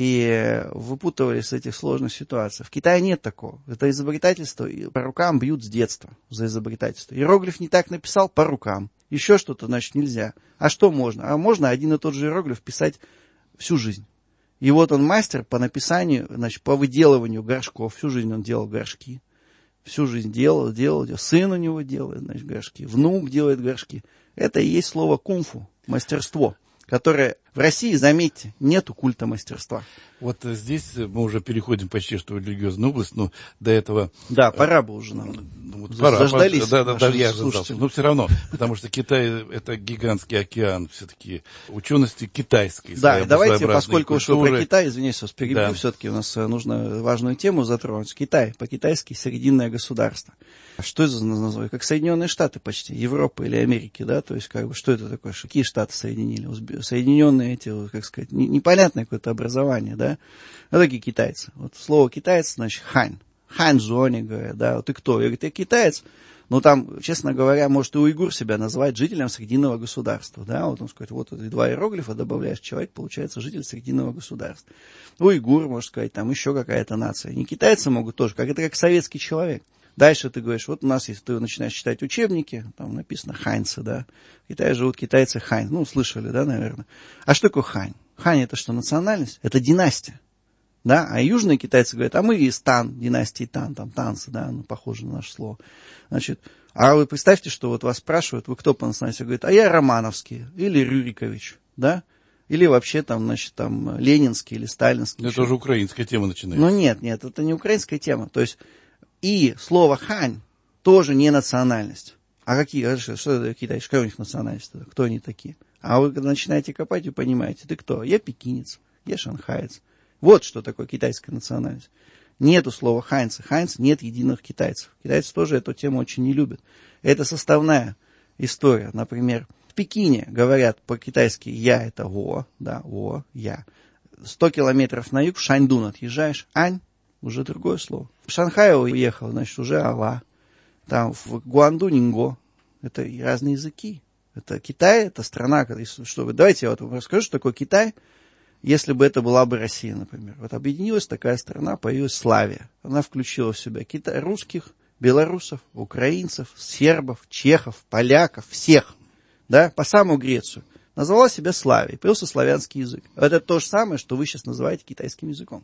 и выпутывались с этих сложных ситуаций. В Китае нет такого. Это изобретательство, по рукам бьют с детства за изобретательство. Иероглиф не так написал, по рукам. Еще что-то, значит, нельзя. А что можно? А можно один и тот же иероглиф писать всю жизнь. И вот он мастер по написанию, значит, по выделыванию горшков. Всю жизнь он делал горшки. Всю жизнь делал. Сын у него делает, значит, горшки. Внук делает горшки. Это и есть слово кунг-фу, мастерство, которое в России, заметьте, нету культа мастерства. Вот здесь мы уже переходим почти что в религиозную область, но до этого... Да, пора бы уже нам. Заждались. Да, я слушатели. но все равно, потому что Китай — это гигантский океан все-таки учености китайской. Да, давайте, поскольку уж вы про Китай, извиняюсь, вас перебью, да. Все-таки у нас нужно важную тему затронуть. Китай, по-китайски срединное государство. Что это за название? Как Соединенные Штаты почти, Европы или Америки, да, то есть, как бы, что это такое? Какие штаты соединили? Соединенные эти, как сказать, непонятное какое-то образование, да? Вот такие китайцы. Вот слово китаец, значит, хань. Ханьчжу, они говорят, да, ты кто? Я говорю, ты китаец? Ну, там, честно говоря, может и уйгур себя называть жителем срединного государства, да, вот он скажет, вот эти 2 иероглифа добавляешь, человек, получается житель срединного государства. Уйгур, может сказать, там еще какая-то нация. Не китайцы могут тоже, это как советский человек. Дальше ты говоришь, вот у нас есть, ты начинаешь читать учебники, там написано ханьцы, да, в Китае живут китайцы хань, ну, слышали, да, наверное. А что такое хань? Хань это что, национальность? Это династия. Да, а южные китайцы говорят, а мы из Тан, династии Тан, там танцы, да, ну, похоже на наше слово. Значит, а вы представьте, что вот вас спрашивают, вы кто по национальности? Говорит, а я Романовский, или Рюрикович, да, или вообще там, значит, там, Ленинский или Сталинский. Это тоже украинская тема начинается. Ну, нет, это не украинская тема, то есть, и слово хань тоже не национальность. А какие, что это китайцы, какая у них национальность тогда, кто они такие? А вы когда начинаете копать, вы понимаете, ты кто? Я пекинец, я шанхаец. Вот что такое китайская национальность. Нету слова ханьцы. Ханьц нет единых китайцев. Китайцы тоже эту тему очень не любят. Это составная история. Например, в Пекине говорят по-китайски «я» — это «во», да, «во», «я». 100 километров на юг в Шаньдун отъезжаешь, «ань» — уже другое слово. В Шанхай уехал, значит, уже «ала». Там в Гуанду «нинго». Это разные языки. Это Китай, это страна, что, давайте я вот вам расскажу, что такое Китай. Если бы это была бы Россия, например. Вот объединилась такая страна, появилась Славия. Она включила в себя русских, белорусов, украинцев, сербов, чехов, поляков, всех. Да, по самую Грецию. Назвала себя Славией. Появился славянский язык. Это то же самое, что вы сейчас называете китайским языком.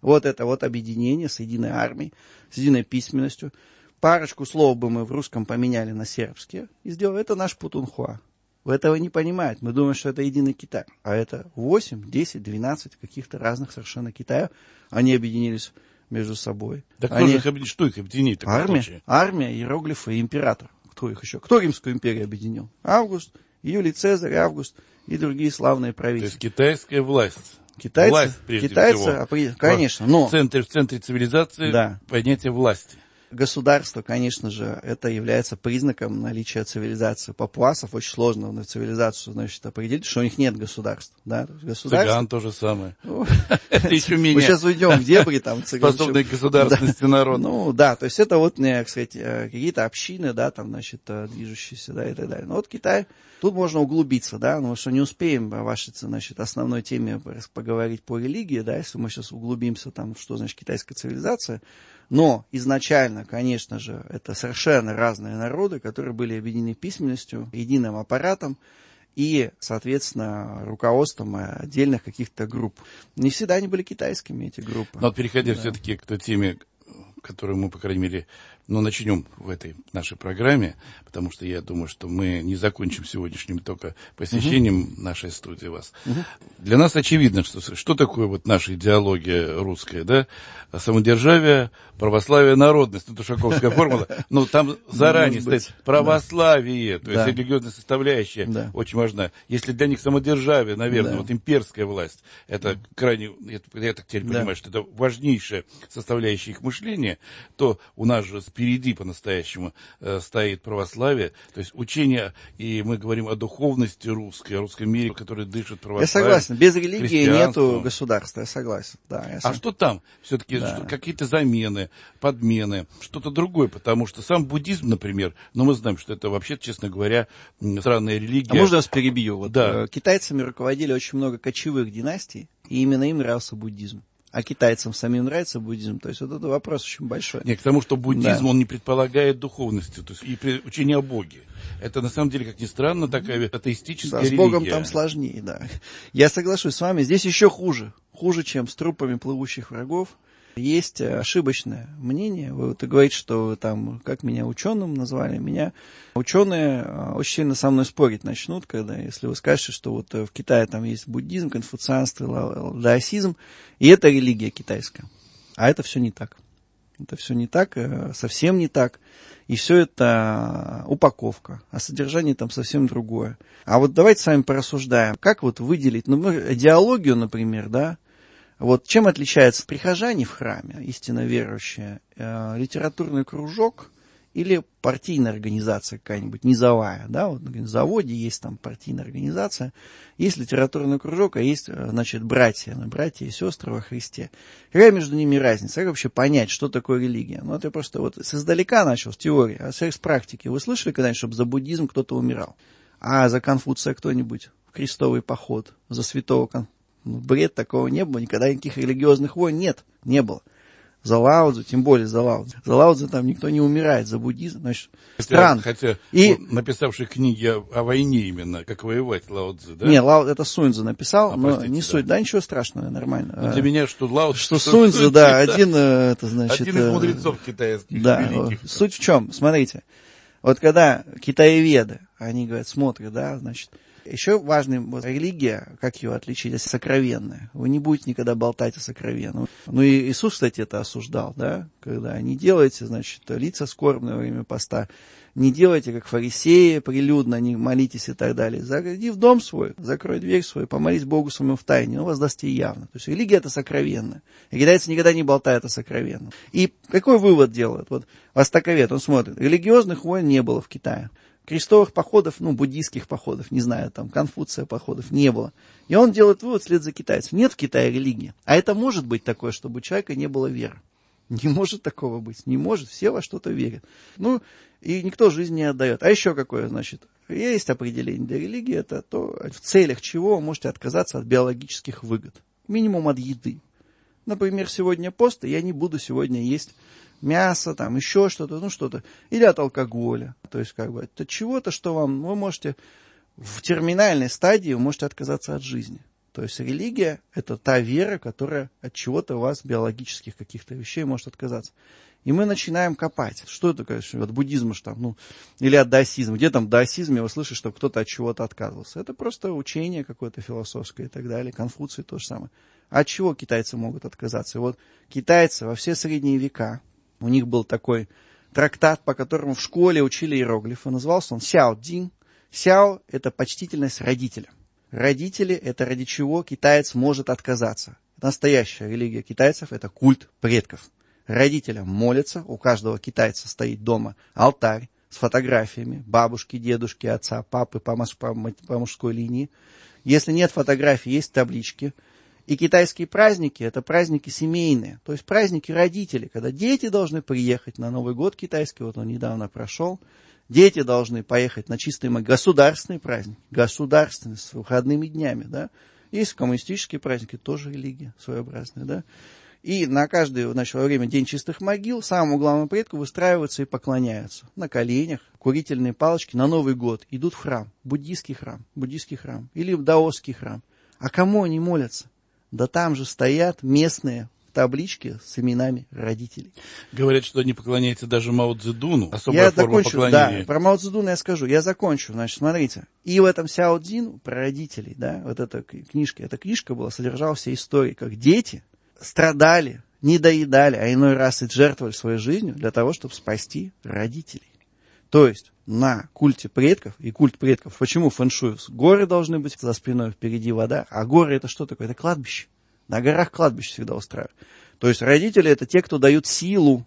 Вот это вот объединение с единой армией, с единой письменностью. Парочку слов бы мы в русском поменяли на сербские и сделали. Это наш Путунхуа. Вы этого не понимаете. Мы думаем, что это единый Китай. А это 8, 10, 12 каких-то разных совершенно Китаев. Они объединились между собой. Да кто же их объединит? Что их объединит? Армия, иероглифы и император. Кто их еще? Кто Римскую империю объединил? Август, Юлий Цезарь, Август и другие славные правители. То есть китайская власть. Китайцы, власть, прежде всего. Конечно, но... В центре цивилизации понятие власти. Государство, конечно же, это является признаком наличия цивилизации. Папуасов очень сложно на цивилизацию, значит, определить, что у них нет государства. Да? Цыган то же самое. Это еще менее. Мы сейчас уйдем в дебри, там, цыган. Способной к государственности народ. Ну, да, то есть это вот, кстати, какие-то общины, да, там, значит, движущиеся, да, и так далее. Но вот Китай, тут можно углубиться, да, но что не успеем о вашей, значит, основной теме поговорить по религии, да, если мы сейчас углубимся, там, что значит китайская цивилизация. Но изначально, конечно же, это совершенно разные народы, которые были объединены письменностью, единым аппаратом и, соответственно, руководством отдельных каких-то групп. Не всегда они были китайскими, эти группы. Но переходя все-таки к той теме, которую мы, по крайней мере, начнем в этой нашей программе, потому что я думаю, что мы не закончим сегодняшним только посещением нашей студии вас. Для нас очевидно, что такое вот наша идеология русская, да? Самодержавие, православие, народность, тушаковская формула, но там заранее стоит православие, то есть религиозная составляющая очень важна. Если для них самодержавие, наверное, вот имперская власть, это крайне, я так теперь понимаю, что это важнейшая составляющая их мышления, то у нас же впереди по-настоящему стоит православие, то есть учение, и мы говорим о духовности русской, о русском мире, который дышит православием. Я согласен, без религии нету государства, я согласен. Да, а что там? Все-таки какие-то замены, подмены, что-то другое, потому что сам буддизм, например, но мы знаем, что это вообще, честно говоря, странная религия. А можно я вас перебью? Вот, китайцами руководили очень много кочевых династий, и именно им нравился буддизм. А китайцам самим нравится буддизм? То есть вот это вопрос очень большой. Нет, к тому, что буддизм, он не предполагает духовности, то есть и учение о Боге. Это, на самом деле, как ни странно, такая атеистическая религия. С Богом там сложнее, да. Я соглашусь с вами. Здесь еще хуже. Хуже, чем с трупами плывущих врагов. Есть ошибочное мнение. Вы вот говорите, что там, как меня ученым назвали, меня ученые очень сильно со мной спорить начнут, когда, если вы скажете, что вот в Китае там есть буддизм, конфуцианство, даосизм, и это религия китайская. А это все не так. Это все не так, совсем не так. И все это упаковка, а содержание там совсем другое. А вот давайте с вами порассуждаем, как вот выделить, идеологию, например, да, вот чем отличаются прихожане в храме, истинно верующие, литературный кружок или партийная организация какая-нибудь, низовая, да, вот на заводе есть там партийная организация, есть литературный кружок, а есть, значит, братья и сестры во Христе. Какая между ними разница? Как вообще понять, что такое религия? Ну, это я просто вот издалека начал, с теории, а с практики. Вы слышали когда-нибудь, чтобы за буддизм кто-то умирал? А за Конфуция кто-нибудь? В крестовый поход, за святого Конфуция? Бред, такого не было, никогда никаких религиозных войн не было. За Лао Цзэ, тем более за Лао Цзэ. За Лао Цзэ там никто не умирает, за буддизм, значит, странно. Хотя написавший книги о войне именно, как воевать Лао Цзэ, да? Не, это Сунь Цзэ написал, но не суть, да, ничего страшного, нормально. Но для меня, что Лао Цзэ... Что Сунь Цзэ, да, один из мудрецов китайских. Да, великих. Суть в чем, смотрите, вот когда китаеведы, они говорят, смотрят, да, значит, еще важная религия, как ее отличить, сокровенная. Вы не будете никогда болтать о сокровенном. Ну и Иисус, кстати, это осуждал, да, когда не делайте, значит, лица скорбные во время поста, не делайте, как фарисеи, прилюдно, не молитесь и так далее. Заходи в дом свой, закрой дверь свою, помолись Богу своему в тайне, он воздаст тебе явно. То есть религия это сокровенная. И китайцы никогда не болтают о сокровенном. И какой вывод делают? Вот востоковед, он смотрит, религиозных войн не было в Китае. Крестовых походов, буддийских походов, не знаю, там, Конфуция походов не было. И он делает вывод вслед за китайцем. Нет в Китае религии. А это может быть такое, чтобы у человека не было веры. Не может такого быть. Не может. Все во что-то верят. И никто жизнь не отдает. А еще какое, значит, есть определение для религии. Это то, в целях чего вы можете отказаться от биологических выгод. Минимум от еды. Например, сегодня пост, и я не буду сегодня есть мясо, там еще что-то, что-то, или от алкоголя, то есть от чего-то, что вы можете в терминальной стадии, вы можете отказаться от жизни. То есть религия – это та вера, которая от чего-то у вас, биологических каких-то вещей, может отказаться. И мы начинаем копать. Что это, конечно, от буддизма, что там, или от даосизма. Где там в даосизме вы слышите, что кто-то от чего-то отказывался? Это просто учение какое-то философское и так далее. Конфуций то же самое. От чего китайцы могут отказаться? И вот китайцы во все средние века, у них был такой трактат, по которому в школе учили иероглифы. Назывался он Сяо Цзин. Сяо – это почтительность родителя. Родители – это ради чего китаец может отказаться. Настоящая религия китайцев – это культ предков. Родителям молятся, у каждого китайца стоит дома алтарь с фотографиями бабушки, дедушки, отца, папы по мужской линии. Если нет фотографий, есть таблички. И китайские праздники – это праздники семейные, то есть праздники родителей, когда дети должны приехать на Новый год китайский, вот он недавно прошел. Дети должны поехать на чистый государственный праздник, государственный, с выходными днями, да. Есть коммунистические праздники, тоже религия своеобразная, да. И на каждый, значит, во время День чистых могил самому главному предку выстраиваются и поклоняются. На коленях, курительные палочки, на Новый год идут в храм, буддийский храм, или в даосский храм. А кому они молятся? Да там же стоят местные таблички с именами родителей. Говорят, что они поклоняются даже Мао Цзэдуну. Особая форма поклонения. Да, про Мао Цзэдуна я скажу. Я закончу. Значит, смотрите. И в этом Сяо Цзин про родителей, да, вот эта книжка. Эта книжка была, содержала все истории, как дети страдали, не доедали, а иной раз и жертвовали своей жизнью для того, чтобы спасти родителей. То есть на культе предков и культ предков. Почему фэн-шуй? Горы должны быть за спиной, впереди вода. А горы это что такое? Это кладбище. На горах кладбище всегда устраивают. То есть родители это те, кто дают силу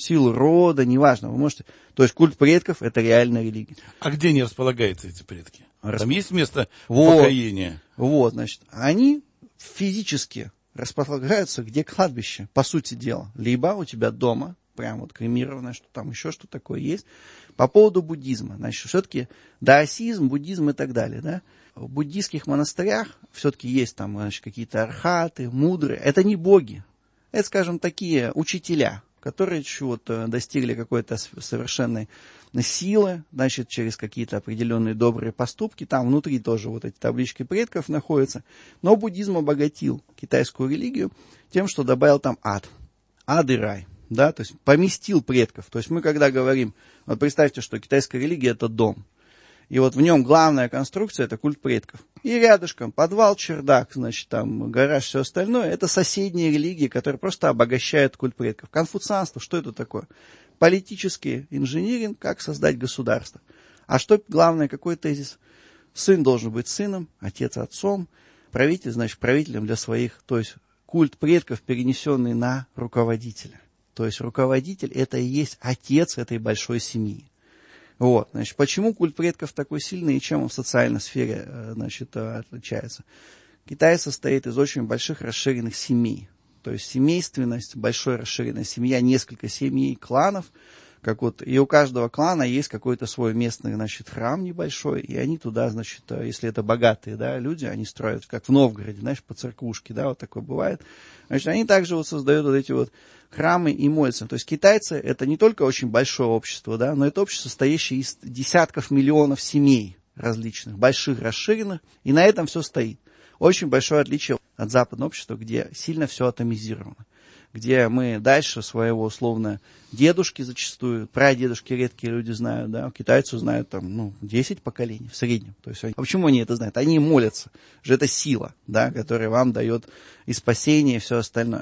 рода, неважно. Вы можете. То есть культ предков это реальная религия. А где они располагаются, эти предки? Там есть место упокоения? Вот, значит, они физически располагаются, где кладбище, по сути дела. Либо у тебя дома, прям вот кремированное, что там еще что такое есть. По поводу буддизма. Значит, все-таки даосизм, буддизм и так далее, да. В буддийских монастырях все-таки есть там, значит, какие-то архаты, мудрые. Это не боги. Это, скажем, такие учителя, которые чего-то достигли какой-то совершенной силы, значит, через какие-то определенные добрые поступки. Там внутри тоже вот эти таблички предков находятся. Но буддизм обогатил китайскую религию тем, что добавил там ад. Ад и рай. Да, то есть поместил предков. То есть мы когда говорим, вот представьте, что китайская религия это дом. И вот в нем главная конструкция это культ предков. И рядышком подвал, чердак, значит, там гараж, все остальное. Это соседние религии, которые просто обогащают культ предков. Конфуцианство, что это такое? Политический инжиниринг, как создать государство. А что главное, какой тезис? Сын должен быть сыном, отец отцом, правитель, значит, правителем для своих. То есть культ предков, перенесенный на руководителя. То есть руководитель это и есть отец этой большой семьи. Вот, значит, почему культ предков такой сильный и чем он в социальной сфере, значит, отличается? Китай состоит из очень больших расширенных семей. То есть семейственность, большая расширенная семья, несколько семей, кланов. Как вот, и у каждого клана есть какой-то свой местный, значит, храм небольшой, и они туда, значит, если это богатые, да, люди, они строят, как в Новгороде, знаешь, по церквушке, да, вот такое бывает. Значит, они также вот создают вот эти вот храмы и молятся. То есть китайцы это не только очень большое общество, да, но это общество, состоящее из десятков миллионов семей различных, больших, расширенных, и на этом все стоит. Очень большое отличие от западного общества, где сильно все атомизировано. Где мы дальше своего, условно, дедушки зачастую, прадедушки редкие люди знают, да, китайцы знают там, 10 поколений в среднем. То есть, а почему они это знают? Они молятся, же это сила, да, которая вам дает и спасение, и все остальное.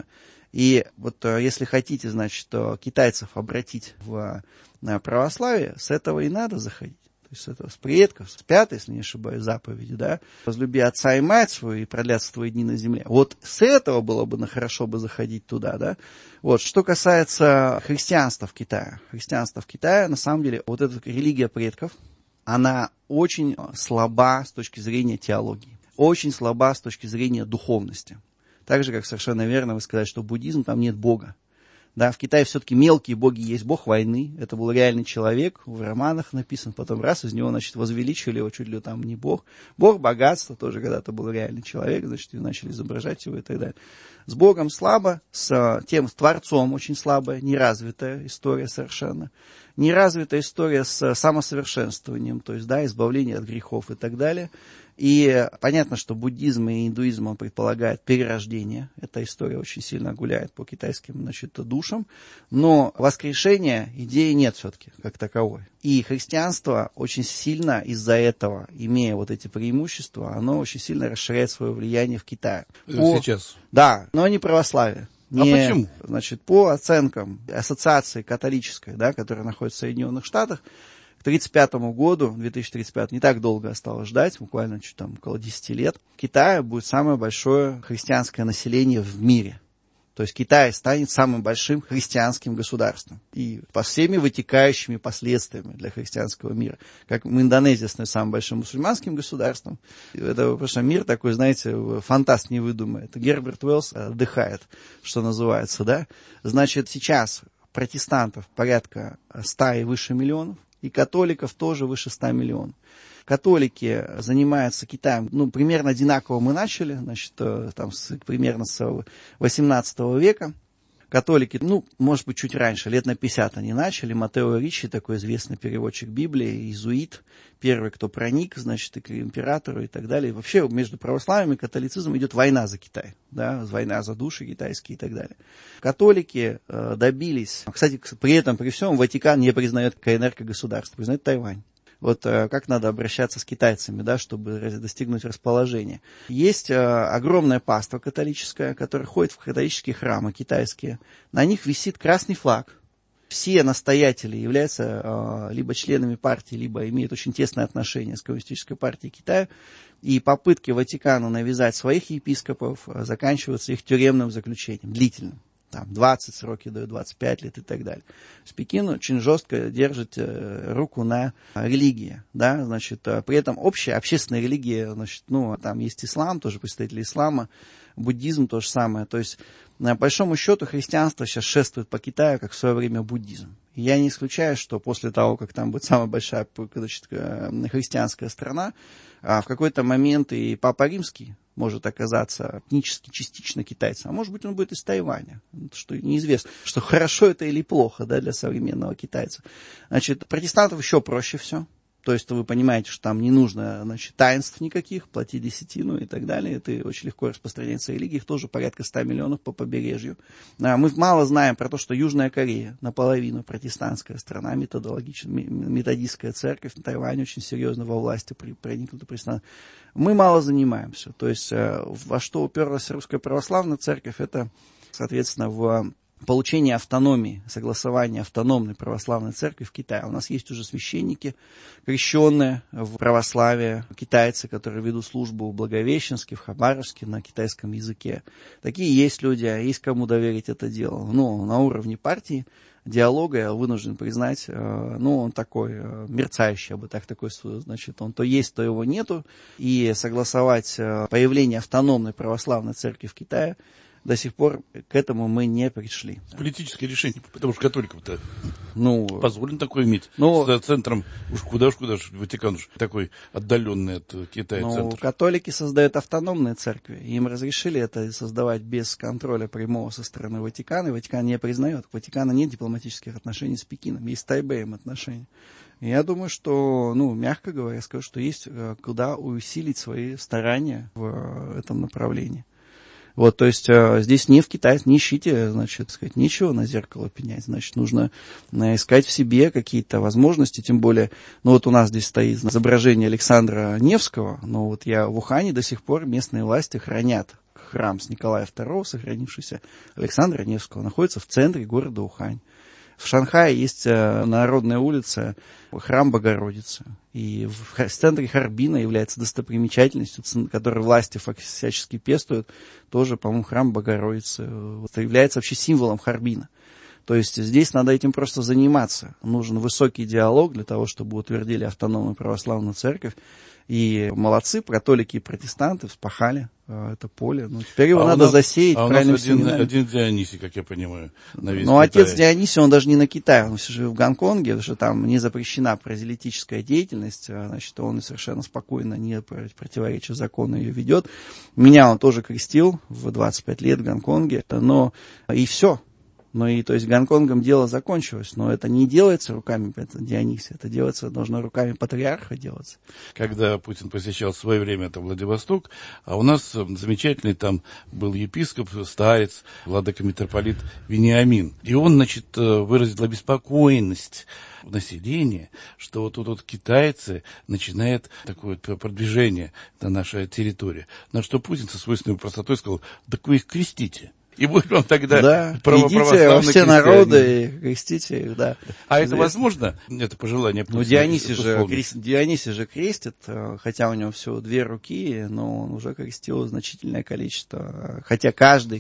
И вот если хотите, значит, китайцев обратить в православие, с этого и надо заходить. То есть это с предков, с 5, если не ошибаюсь, заповеди, да, возлюби отца и мать свою, и продлятся твои дни на земле. Вот с этого было бы хорошо бы заходить туда, да. Вот, что касается христианства в Китае. Христианство в Китае, на самом деле, вот эта религия предков, она очень слаба с точки зрения теологии, очень слаба с точки зрения духовности. Так же, как совершенно верно вы сказали, что буддизм, там нет Бога. Да, в Китае все-таки мелкие боги есть. Бог войны, это был реальный человек, в романах написан, потом раз из него, значит, возвеличили его, чуть ли там не бог. Бог богатства, тоже когда-то был реальный человек, значит, и начали изображать его и так далее. С Богом слабо, с тем Творцом очень слабая, неразвитая история совершенно. Неразвитая история с самосовершенствованием, то есть, да, избавление от грехов и так далее. И понятно, что буддизм и индуизм, он предполагает перерождение. Эта история очень сильно гуляет по китайским, значит, душам. Но воскрешения идеи нет все-таки, как таковой. И христианство очень сильно из-за этого, имея вот эти преимущества, оно очень сильно расширяет свое влияние в Китае. Сейчас. Да, но не православие. Почему? Значит, по оценкам ассоциации католической, да, которая находится в Соединенных Штатах, к 1935 году, 2035, не так долго осталось ждать, буквально чуть там около 10 лет, в Китае будет самое большое христианское население в мире. То есть Китай станет самым большим христианским государством. И по всеми вытекающими последствиями для христианского мира. Как Индонезия становится самым большим мусульманским государством. Это просто мир такой, знаете, фантаст не выдумает. Герберт Уэллс отдыхает, что называется, да. Значит, сейчас протестантов порядка 100 и выше миллионов. И католиков тоже выше 100 миллионов. Католики занимаются Китаем, примерно одинаково мы начали, значит, там примерно с 18 века. Католики, может быть, чуть раньше, лет на 50 они начали. Маттео Риччи, такой известный переводчик Библии, иезуит, первый, кто проник, значит, и к императору и так далее. И вообще между православием и католицизмом идет война за Китай, да, война за души китайские и так далее. Католики добились, кстати, при этом, при всем, Ватикан не признает КНР как государство, признает Тайвань. Вот как надо обращаться с китайцами, да, чтобы достигнуть расположения. Есть огромное паство католическое, которое ходит в католические храмы китайские. На них висит красный флаг. Все настоятели являются либо членами партии, либо имеют очень тесное отношение с Коммунистической партией Китая. И попытки Ватикана навязать своих епископов заканчиваются их тюремным заключением, длительным. Там 20 сроки дают, 25 лет и так далее. С Пекин очень жестко держит руку на религии, да, значит, при этом общая общественная религия, значит, там есть ислам, тоже представители ислама, буддизм то же самое, то есть, по большому счету, христианство сейчас шествует по Китаю, как в свое время буддизм. И я не исключаю, что после того, как там будет самая большая, значит, христианская страна, в какой-то момент и Папа Римский может оказаться этнически частично китайцем, а может быть он будет из Тайваня, что неизвестно, что хорошо это или плохо, да, для современного китайца. Значит, протестантов еще проще все. То есть вы понимаете, что там не нужно, значит, таинств никаких, платить десятину и так далее. Это очень легко распространяется религия. Их тоже порядка 100 миллионов по побережью. Мы мало знаем про то, что Южная Корея наполовину протестантская страна, методистская церковь. На Тайване очень серьезно во власти проникнута протестантская. Мы мало занимаемся. То есть во что уперлась Русская Православная Церковь, это, соответственно, в получение автономии, согласование автономной православной церкви в Китае. У нас есть уже священники, крещенные в православии, китайцы, которые ведут службу в Благовещенске, в Хабаровске на китайском языке. Такие есть люди, есть кому доверить это дело. На уровне партии, диалога, я вынужден признать, он такой мерцающий, я бы такой, значит, он то есть, то его нету. И согласовать появление автономной православной церкви в Китае до сих пор к этому мы не пришли. Политическое решение, потому что католикам-то позволено такое иметь. С центром, куда ж, Ватикан уж такой отдаленный от Китая центр. Католики создают автономные церкви, им разрешили это создавать без контроля прямого со стороны Ватикана, и Ватикан не признает. У Ватикана нет дипломатических отношений с Пекином, есть с Тайбэем отношения. И я думаю, что, мягко говоря, скажу, что есть куда усилить свои старания в этом направлении. Вот, то есть здесь не в Китае, не ищите, значит, сказать, нечего на зеркало пенять, значит, нужно искать в себе какие-то возможности, тем более, у нас здесь стоит изображение Александра Невского, но вот я в Ухане до сих пор местные власти хранят храм с Николая II, сохранившийся Александра Невского, находится в центре города Ухань. В Шанхае есть народная улица, храм Богородицы. И в центре Харбина является достопримечательностью, которую власти всячески пестуют. Тоже, по-моему, храм Богородицы является вообще символом Харбина. То есть здесь надо этим просто заниматься. Нужен высокий диалог для того, чтобы утвердили автономную православную церковь. И молодцы, католики и протестанты вспахали это поле. Теперь его надо засеять правильным семенами. Один Дионисий, как я понимаю, на весь Китай. Отец Дионисий, он даже не на Китае, он живет в Гонконге, потому что там не запрещена прозелитическая деятельность, значит, он совершенно спокойно, не противоречия закону ее ведет. Меня он тоже крестил в 25 лет в Гонконге, и все. Ну и, то есть, Гонконгом дело закончилось, но это не делается руками Дионисия, это делается, должно руками патриарха делаться. Когда Путин посещал в свое время это Владивосток, а у нас замечательный там был епископ, старец, владыка-митрополит Вениамин. И он, значит, выразил обеспокоенность населения, что вот тут вот китайцы начинают такое вот продвижение на нашей территории. На что Путин со свойственной простотой сказал: так вы их крестите. И будет вам тогда идите во все народы и крестите их, да. А это возможно? Это пожелание Путина? Ну, Дионисий же крестит, хотя у него всего 2 руки, но он уже крестил значительное количество. Хотя каждый,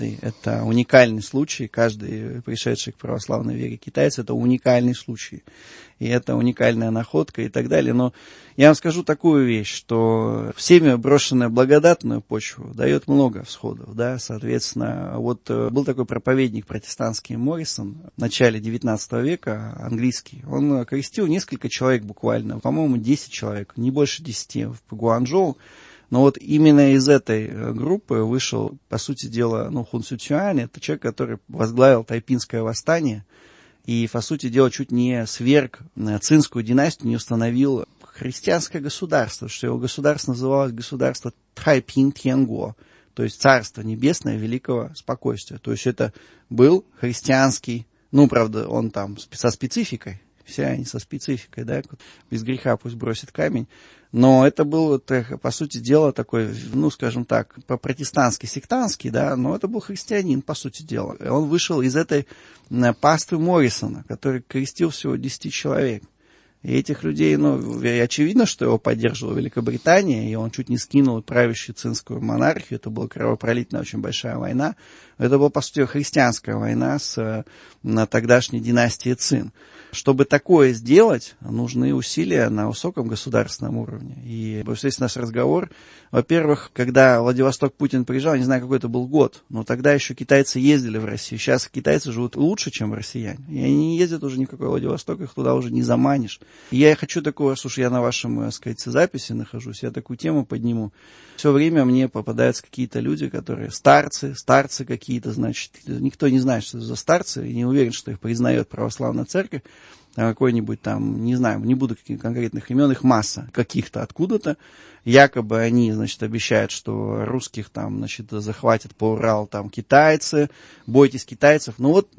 это уникальный случай, каждый пришедший к православной вере китайец, это уникальный случай. И это уникальная находка и так далее. Но я вам скажу такую вещь, что всеми брошенная благодатную почву дает много всходов, да, соответственно. Вот был такой проповедник протестантский Моррисон в начале 19 века, английский. Он крестил несколько человек буквально, по-моему, 10 человек, не больше 10 в Гуанчжоу. Но вот именно из этой группы вышел, по сути дела, Хун Сюцюань, это человек, который возглавил Тайпинское восстание, и, по сути дела, чуть не сверг цинскую династию, не установил христианское государство, что его государство называлось государство Тайпин Тянго, то есть царство небесное великого спокойствия. То есть это был христианский, правда, он там со спецификой, все они со спецификой, да, без греха пусть бросит камень, но это был, по сути дела, такой, скажем так, по-протестантски сектантский, да, но это был христианин, по сути дела. Он вышел из этой паствы Моррисона, который крестил всего 10 человек. И этих людей, очевидно, что его поддерживала Великобритания, и он чуть не скинул правящую цинскую монархию. Это была кровопролитная очень большая война. Это была, по сути, христианская война с тогдашней династией Цин. Чтобы такое сделать, нужны усилия на высоком государственном уровне. И, весь наш разговор, во-первых, когда в Владивосток Путин приезжал, не знаю, какой это был год, но тогда еще китайцы ездили в Россию. Сейчас китайцы живут лучше, чем россияне. И они не ездят уже ни в какой Владивосток, их туда уже не заманишь. И я хочу такого, слушай, я на вашем, записи нахожусь, я такую тему подниму. Все время мне попадаются какие-то люди, которые старцы какие-то, значит, никто не знает, что это за старцы, и не уверен, что их признает православная церковь. Какой-нибудь там, не знаю, не буду каких конкретных имен, их масса каких-то откуда-то. Якобы они, значит, обещают, что русских там, значит, захватят по Уралу там китайцы, бойтесь китайцев.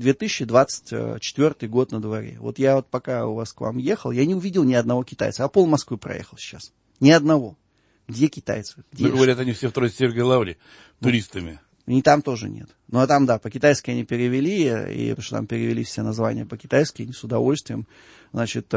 2024 год на дворе. Вот я вот пока у вас к вам ехал, я не увидел ни одного китайца, а пол Москвы проехал сейчас. Ни одного. Где китайцы? Где говорят, они все в Троице-Сергиевой Лавре туристами. И там тоже нет. Ну, а там, да, по-китайски они перевели, и потому что там перевели все названия по-китайски, не с удовольствием. Значит,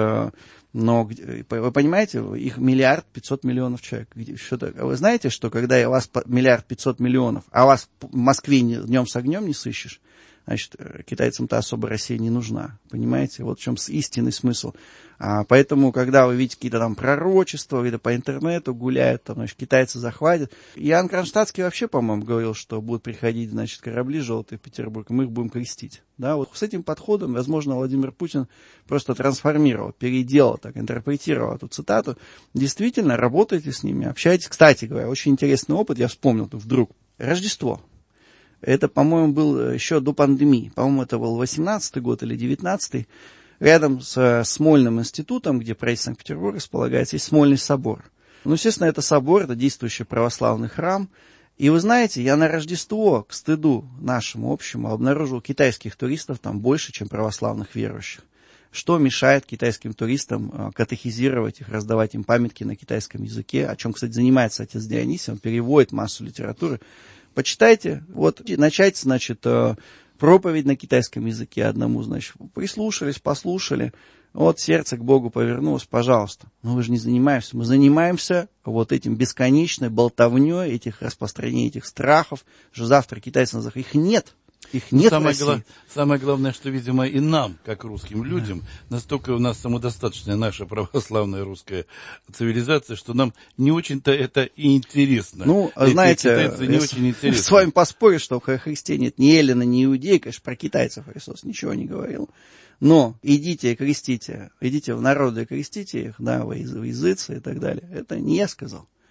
но, вы понимаете, их 1 500 000 000 человек. Вы знаете, что когда у вас 1 500 000 000, а вас в Москве днем с огнем не сыщешь, значит, китайцам-то особо Россия не нужна. Понимаете? Вот в чем истинный смысл. Поэтому, когда вы видите какие-то там пророчества, где-то по интернету гуляют, там, значит, китайцы захватят. Иоанн Кронштадтский вообще, по-моему, говорил, что будут приходить, значит, корабли желтые в Петербург, и мы их будем крестить. Да, вот с этим подходом, возможно, Владимир Путин просто трансформировал, переделал, так, интерпретировал эту цитату. Действительно, работайте с ними, общайтесь. Кстати говоря, очень интересный опыт, я вспомнил тут вдруг. Рождество. Это, по-моему, было еще до пандемии. По-моему, это был 18-й год или 19-й. Рядом с Смольным институтом, где правительство Санкт-Петербурга располагается, есть Смольный собор. Естественно, это собор, это действующий православный храм. И вы знаете, я на Рождество, к стыду нашему общему, обнаружил китайских туристов там больше, чем православных верующих. Что мешает китайским туристам катехизировать их, раздавать им памятки на китайском языке, о чем, кстати, занимается отец Дионисий, он переводит массу литературы. Почитайте, начать, значит, проповедь на китайском языке одному, значит, прислушались, послушали, сердце к Богу повернулось, пожалуйста. Но вы же не занимаемся, мы занимаемся этим бесконечной болтовней, распространением этих страхов, что завтра китайцы нас их нет. Их нет в России. Самое главное, что, видимо, и нам, как русским людям, настолько у нас самодостаточная наша православная русская цивилизация, что нам не очень-то это и интересно. Знаете, не очень интересно. С вами поспорю, что в Христе нет ни эллина, ни иудея, конечно, про китайцев Христос ничего не говорил. Но идите и крестите, идите в народы и крестите их, да, во языцы и так далее. Это не я сказал.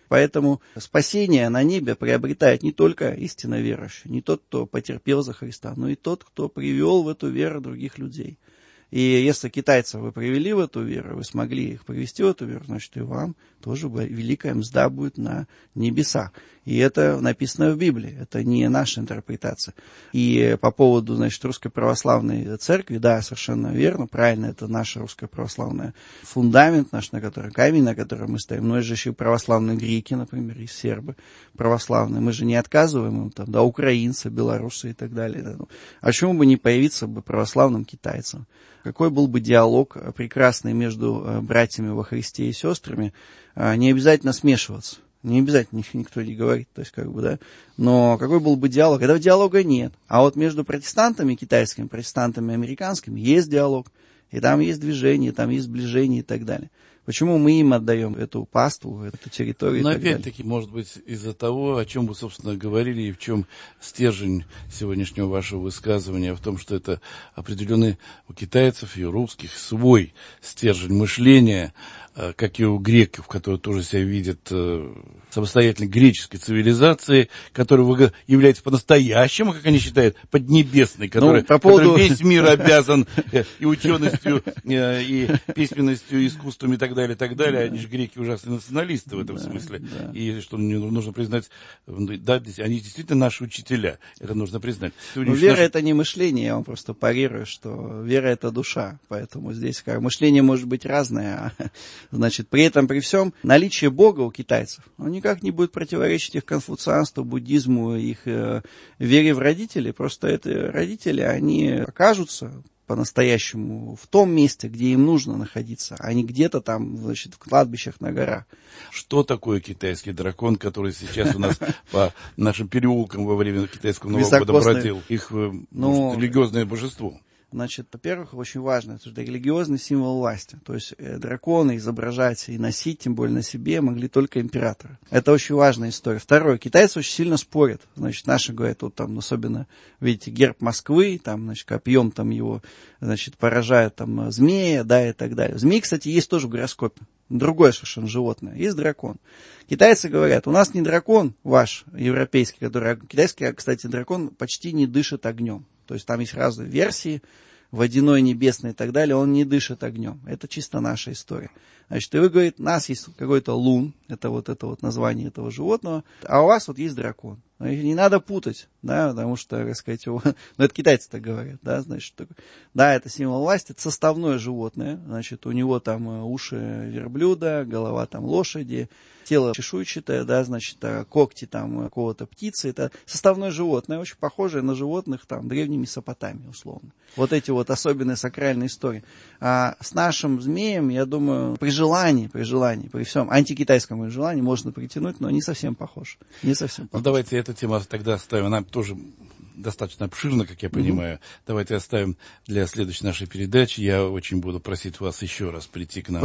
Поэтому спасение на небе приобретает не только истинно верующий, не тот, кто потерпел за Христа, но и тот, кто привел в эту веру других людей. И если китайцев вы привели в эту веру, вы смогли их привести в эту веру, значит, и вам тоже великая мзда будет на небесах. И это написано в Библии, это не наша интерпретация. И по поводу, значит, Русской Православной Церкви, да, совершенно верно, правильно, это наша Русская Православная фундамент наш, на который, камень, на котором мы стоим. Но есть же еще и православные греки, например, и сербы православные. Мы же не отказываем им, там, да, украинцы, белорусы и так далее. Да. А почему бы не появиться бы православным китайцам? Какой был бы диалог прекрасный между братьями во Христе и сестрами? Не обязательно смешиваться. Не обязательно, никто не говорит, то есть, как бы, да. Но какой был бы диалог? Этого диалога нет. А вот между протестантами китайскими, протестантами американскими есть диалог. И там есть движение, там есть сближение и так далее. Почему мы им отдаем эту паству, эту территорию? Но опять-таки, может быть, из-за того, о чем вы, собственно, говорили, и в чем стержень сегодняшнего вашего высказывания, в том, что это определенный у китайцев и у русских свой стержень мышления, как и у греков, которые тоже себя видят самостоятельной греческой цивилизацией, которая является по-настоящему, как они считают, поднебесной, которой весь мир обязан и ученостью, и письменностью, и искусством, и так далее. Они же греки ужасные националисты в этом смысле. Да. И что нужно признать, да, они действительно наши учителя. Это нужно признать. Вера это не мышление, я вам просто парирую, что вера это душа. Поэтому здесь мышление может быть разное. Значит, при этом, при всем, наличие Бога у китайцев, он никак не будет противоречить их конфуцианству, буддизму, их вере в родителей. Просто это родители, они окажутся по-настоящему в том месте, где им нужно находиться, а не где-то там, значит, в кладбищах на горах. Что такое китайский дракон, который сейчас у нас по нашим переулкам во время китайского Нового года бродил? Их религиозное божество. Значит, во-первых, очень важно, это же религиозный символ власти. То есть драконы изображать и носить, тем более на себе, могли только императоры. Это очень важная история. Второе, китайцы очень сильно спорят. Значит, наши говорят, вот там особенно, видите, герб Москвы, там, значит, копьем там его, значит, поражают там змея, да, и так далее. Змеи, кстати, есть тоже в гороскопе. Другое совершенно животное. Есть дракон. Китайцы говорят, у нас не дракон ваш, европейский, который... Китайский, кстати, дракон почти не дышит огнем. То есть там есть разные версии, водяной, небесный и так далее, он не дышит огнем. Это чисто наша история. Значит, и вы говорите, у нас есть какой-то лун, это вот название этого животного, а у вас вот есть дракон. Не надо путать, да, потому что, так сказать, ну, это китайцы так говорят, да, значит, да, это символ власти, это составное животное, значит, у него там уши верблюда, голова там лошади, тело чешуйчатое, да, значит, когти там какого-то птицы, это составное животное, очень похожее на животных там древней Месопотамии, условно. Вот эти вот особенные сакральные истории. А с нашим змеем, я думаю, при желании, при всем антикитайском желании можно притянуть, но не совсем похож. Не совсем похож. Ну, давайте эту тему тогда оставим. Она тоже достаточно обширна, как я понимаю. Давайте оставим для следующей нашей передачи. Я очень буду просить вас еще раз прийти к нам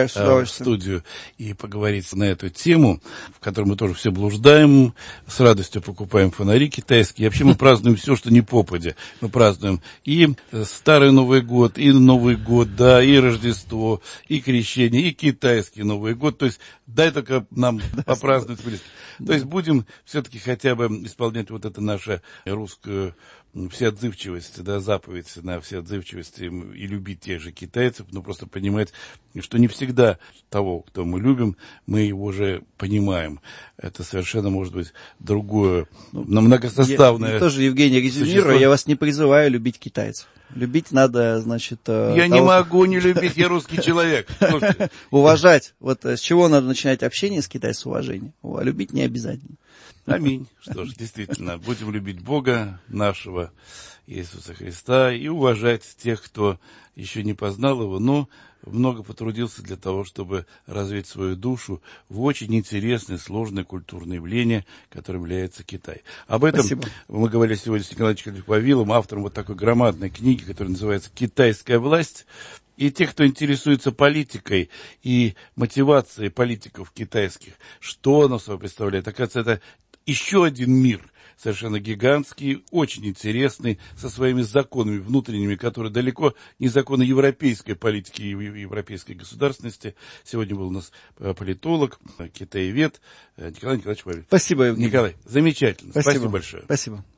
в студию и поговорить на эту тему, в которой мы тоже все блуждаем, с радостью покупаем фонари китайские. И вообще мы празднуем все, что не попадя. Мы празднуем и Старый Новый год, и Новый год, да, и Рождество, и Крещение, и китайский Новый год. То есть дай только нам попраздновать. То есть будем все-таки хотя бы исполнять вот это наше русское всеотзывчивость, да, заповедь на всеотзывчивость и любить тех же китайцев, но просто понимать, что не всегда того, кто мы любим, мы его же понимаем. Это совершенно может быть другое, многосоставное. Я тоже, Евгений, резюмирую, я вас не призываю любить китайцев. Любить надо, значит... Я не могу не любить, я русский человек. Уважать. Вот с чего надо начинать общение с китайцем, с уважения. Любить не обязательно. Аминь. Что ж, действительно, будем любить Бога нашего, Иисуса Христа, и уважать тех, кто еще не познал Его, но много потрудился для того, чтобы развить свою душу в очень интересное, сложное культурное явление, которым является Китай. Об этом мы говорили сегодня с Николаем Вавиловым, автором вот такой громадной книги, которая называется «Китайская власть». И те, кто интересуется политикой и мотивацией политиков китайских, что оно собой представляет, оказывается, это еще один мир, совершенно гигантский, очень интересный, со своими законами внутренними, которые далеко не законы европейской политики и европейской государственности. Сегодня был у нас политолог, китаевед Николай Николаевич Вавилов. Спасибо, Евгений. Николай, замечательно. Спасибо Спасибо большое. Спасибо.